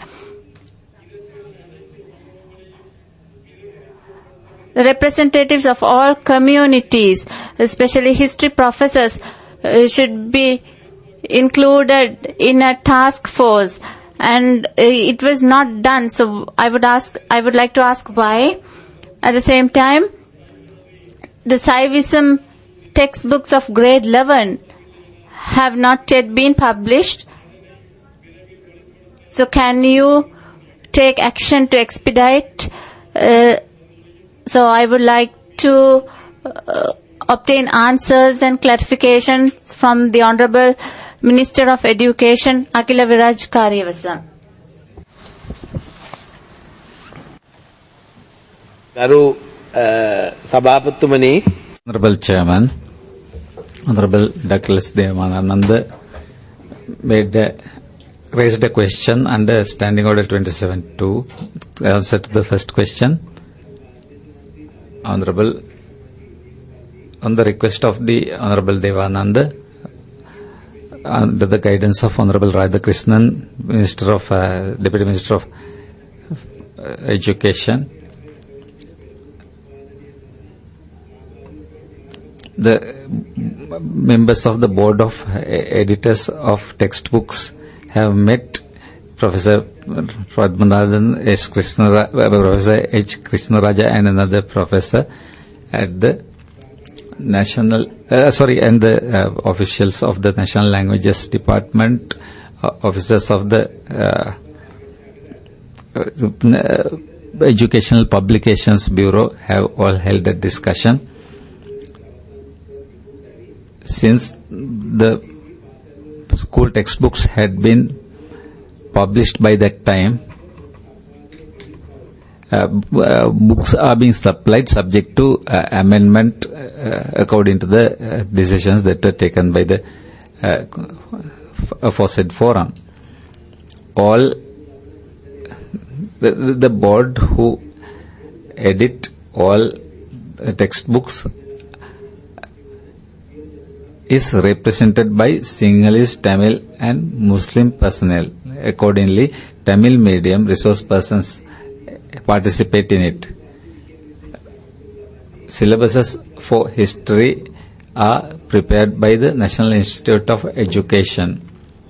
The representatives of all communities, especially history professors, uh, should be included in a task force, and uh, it was not done. So I would ask, I would like to ask why. At the same time, the Saivism textbooks of grade eleven have not yet been published. So can you take action to expedite? Uh, so I would like to uh, obtain answers and clarifications from the Honorable Minister of Education, Akila Viraj Karyavasam. Garu Sabhapatumani. Honorable Chairman, Honorable Douglas Devananda made a, raised a question under Standing Order twenty-seven two. Answer to the first question. Honorable, on the request of the Honorable Devananda, under the guidance of Honorable Radhakrishnan, Minister of uh, Deputy Minister of uh, Education, the members of the board of editors of textbooks have met Professor Padmanathan S. Krishna, Professor H. Krishnaraja and another professor at the national, uh, sorry, and the uh, officials of the National Languages Department, uh, officers of the uh, uh, Educational Publications Bureau have all held a discussion. Since the school textbooks had been published by that time, uh, uh, books are being supplied subject to uh, amendment uh, according to the uh, decisions that were taken by the uh, aforesaid forum. All the, the board who edit all uh, textbooks is represented by Sinhalese, Tamil and Muslim personnel. Accordingly, Tamil medium resource persons participate in it. Syllabuses for history are prepared by the National Institute of Education.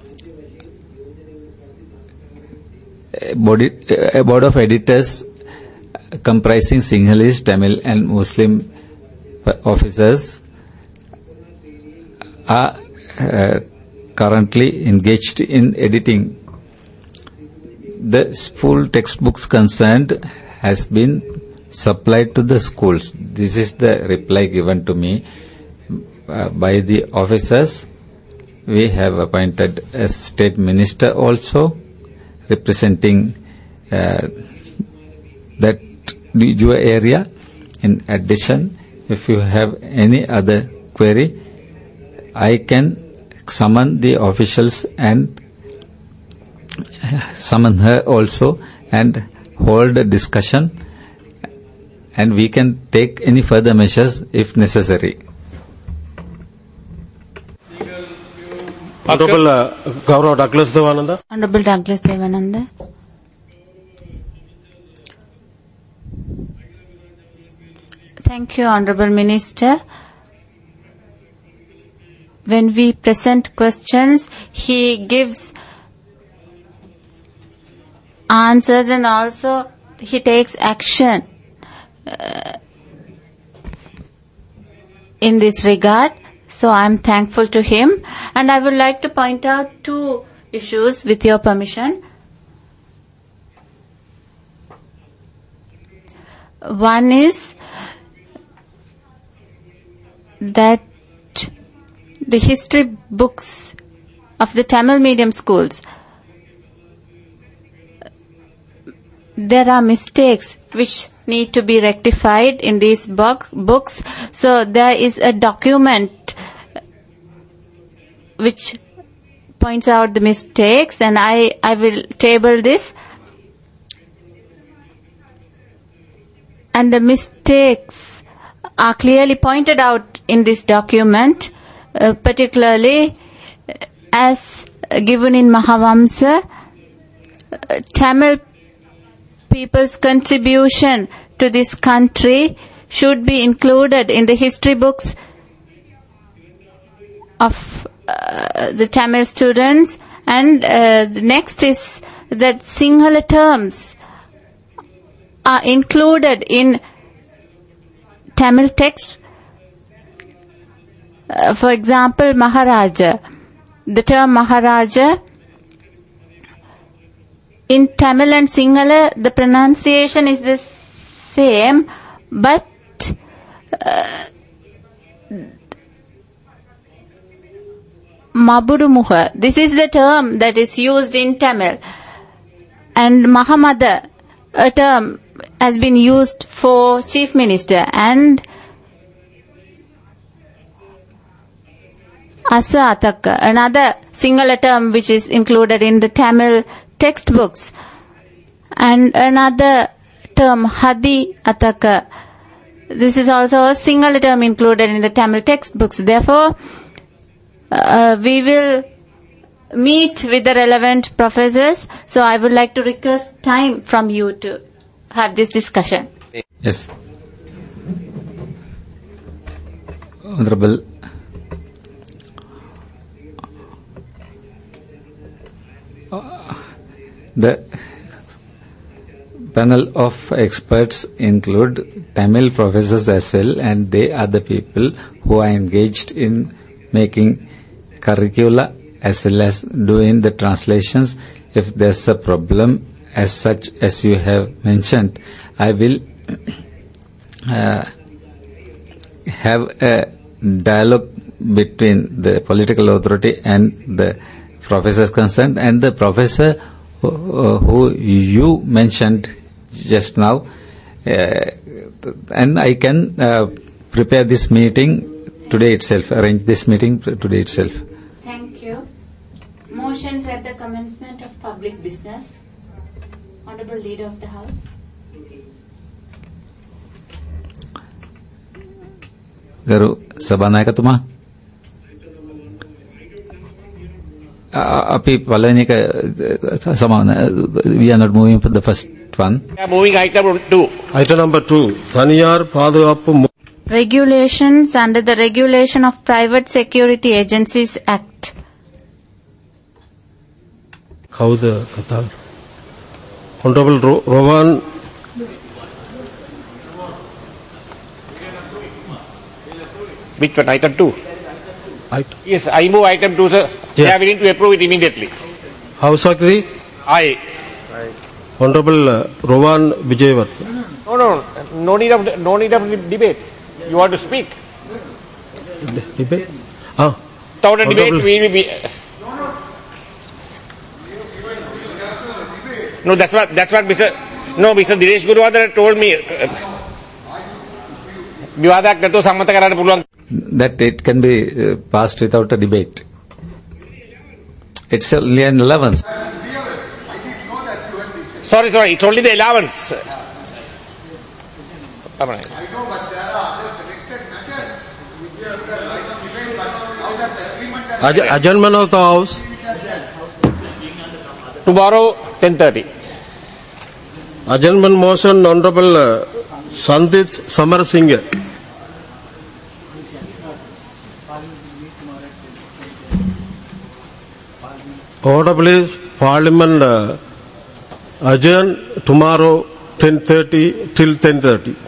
A, body, a board of editors comprising Sinhalese, Tamil and Muslim officers are uh, currently engaged in editing. The full textbooks concerned has been supplied to the schools. This is the reply given to me uh, by the officers. We have appointed a state minister also representing uh, that your area. In addition, if you have any other query, I can summon the officials and summon her also and hold a discussion, and we can take any further measures if necessary. Honorable uh, Gaurav Douglas Devananda. Honorable Douglas Devananda. Thank you, Honorable Minister. When we present questions, he gives answers and also he takes action uh, in this regard. So I am thankful to him. And I would like to point out two issues with your permission. One is that the history books of the Tamil medium schools, there are mistakes which need to be rectified in these box, books. So there is a document which points out the mistakes, and I, I will table this. And the mistakes are clearly pointed out in this document, uh, particularly uh, as given in Mahavamsa, uh, Tamil people's contribution to this country should be included in the history books of uh, the Tamil students. And uh, the next is that Sinhala terms are included in Tamil texts. Uh, for example, Maharaja. The term Maharaja, in Tamil and Sinhala, the pronunciation is the same, but uh, Mabudumuha, this is the term that is used in Tamil. And Mahamada, a term has been used for Chief Minister, and Asa Ataka, another Sinhala term which is included in the Tamil textbooks, and another term Hadi Ataka. This is also a Sinhala term included in the Tamil textbooks. Therefore, uh, we will meet with the relevant professors. So I would like to request time from you to have this discussion. Yes. Honorable uh, the panel of experts include Tamil professors as well, and they are the people who are engaged in making curricula as well as doing the translations. If there's a problem as such as you have mentioned, I will uh, have a dialogue between the political authority and the professors concerned, and the professor who, uh, who you mentioned just now, uh, and I can uh, prepare this meeting today itself, arrange this meeting today itself. Thank you. Motions at the commencement of public business. Honorable Leader of the House. Garu Sabhanayakatuma. Api Palanika Samana, we are not moving for the first one. We are moving item two. Item number two. Thaniyar Padhugappu. Regulations under the Regulation of Private Security Agencies Act. Kauda Kathar. Honorable Ro- Rowan. Which one? Item two. Item. Yes, I move item two, sir. Yeah. They are willing to approve it immediately. House Secretary. Aye. Honorable uh, Rowan Vijayवर्th. No, no, no need of no need of debate. You want to speak? Debate? Ah. Without a debate, we will be. No, that's what that's what Mister No, Mister Dinesh Guruvardhan told me. විවාදයක් නැතුව සම්මත කරන්න පුළුවන්. That it can be uh, passed without a debate. It's only an allowance. Sorry, sorry, it's only the allowance. I know, but there are other connected matters. How does the agreement... Ad- adjournment of the House. Tomorrow, ten thirty. Adjournment motion, Honorable uh, Sandit Samarasinghe. Order please. Parliament uh, adjourn tomorrow ten thirty till ten thirty.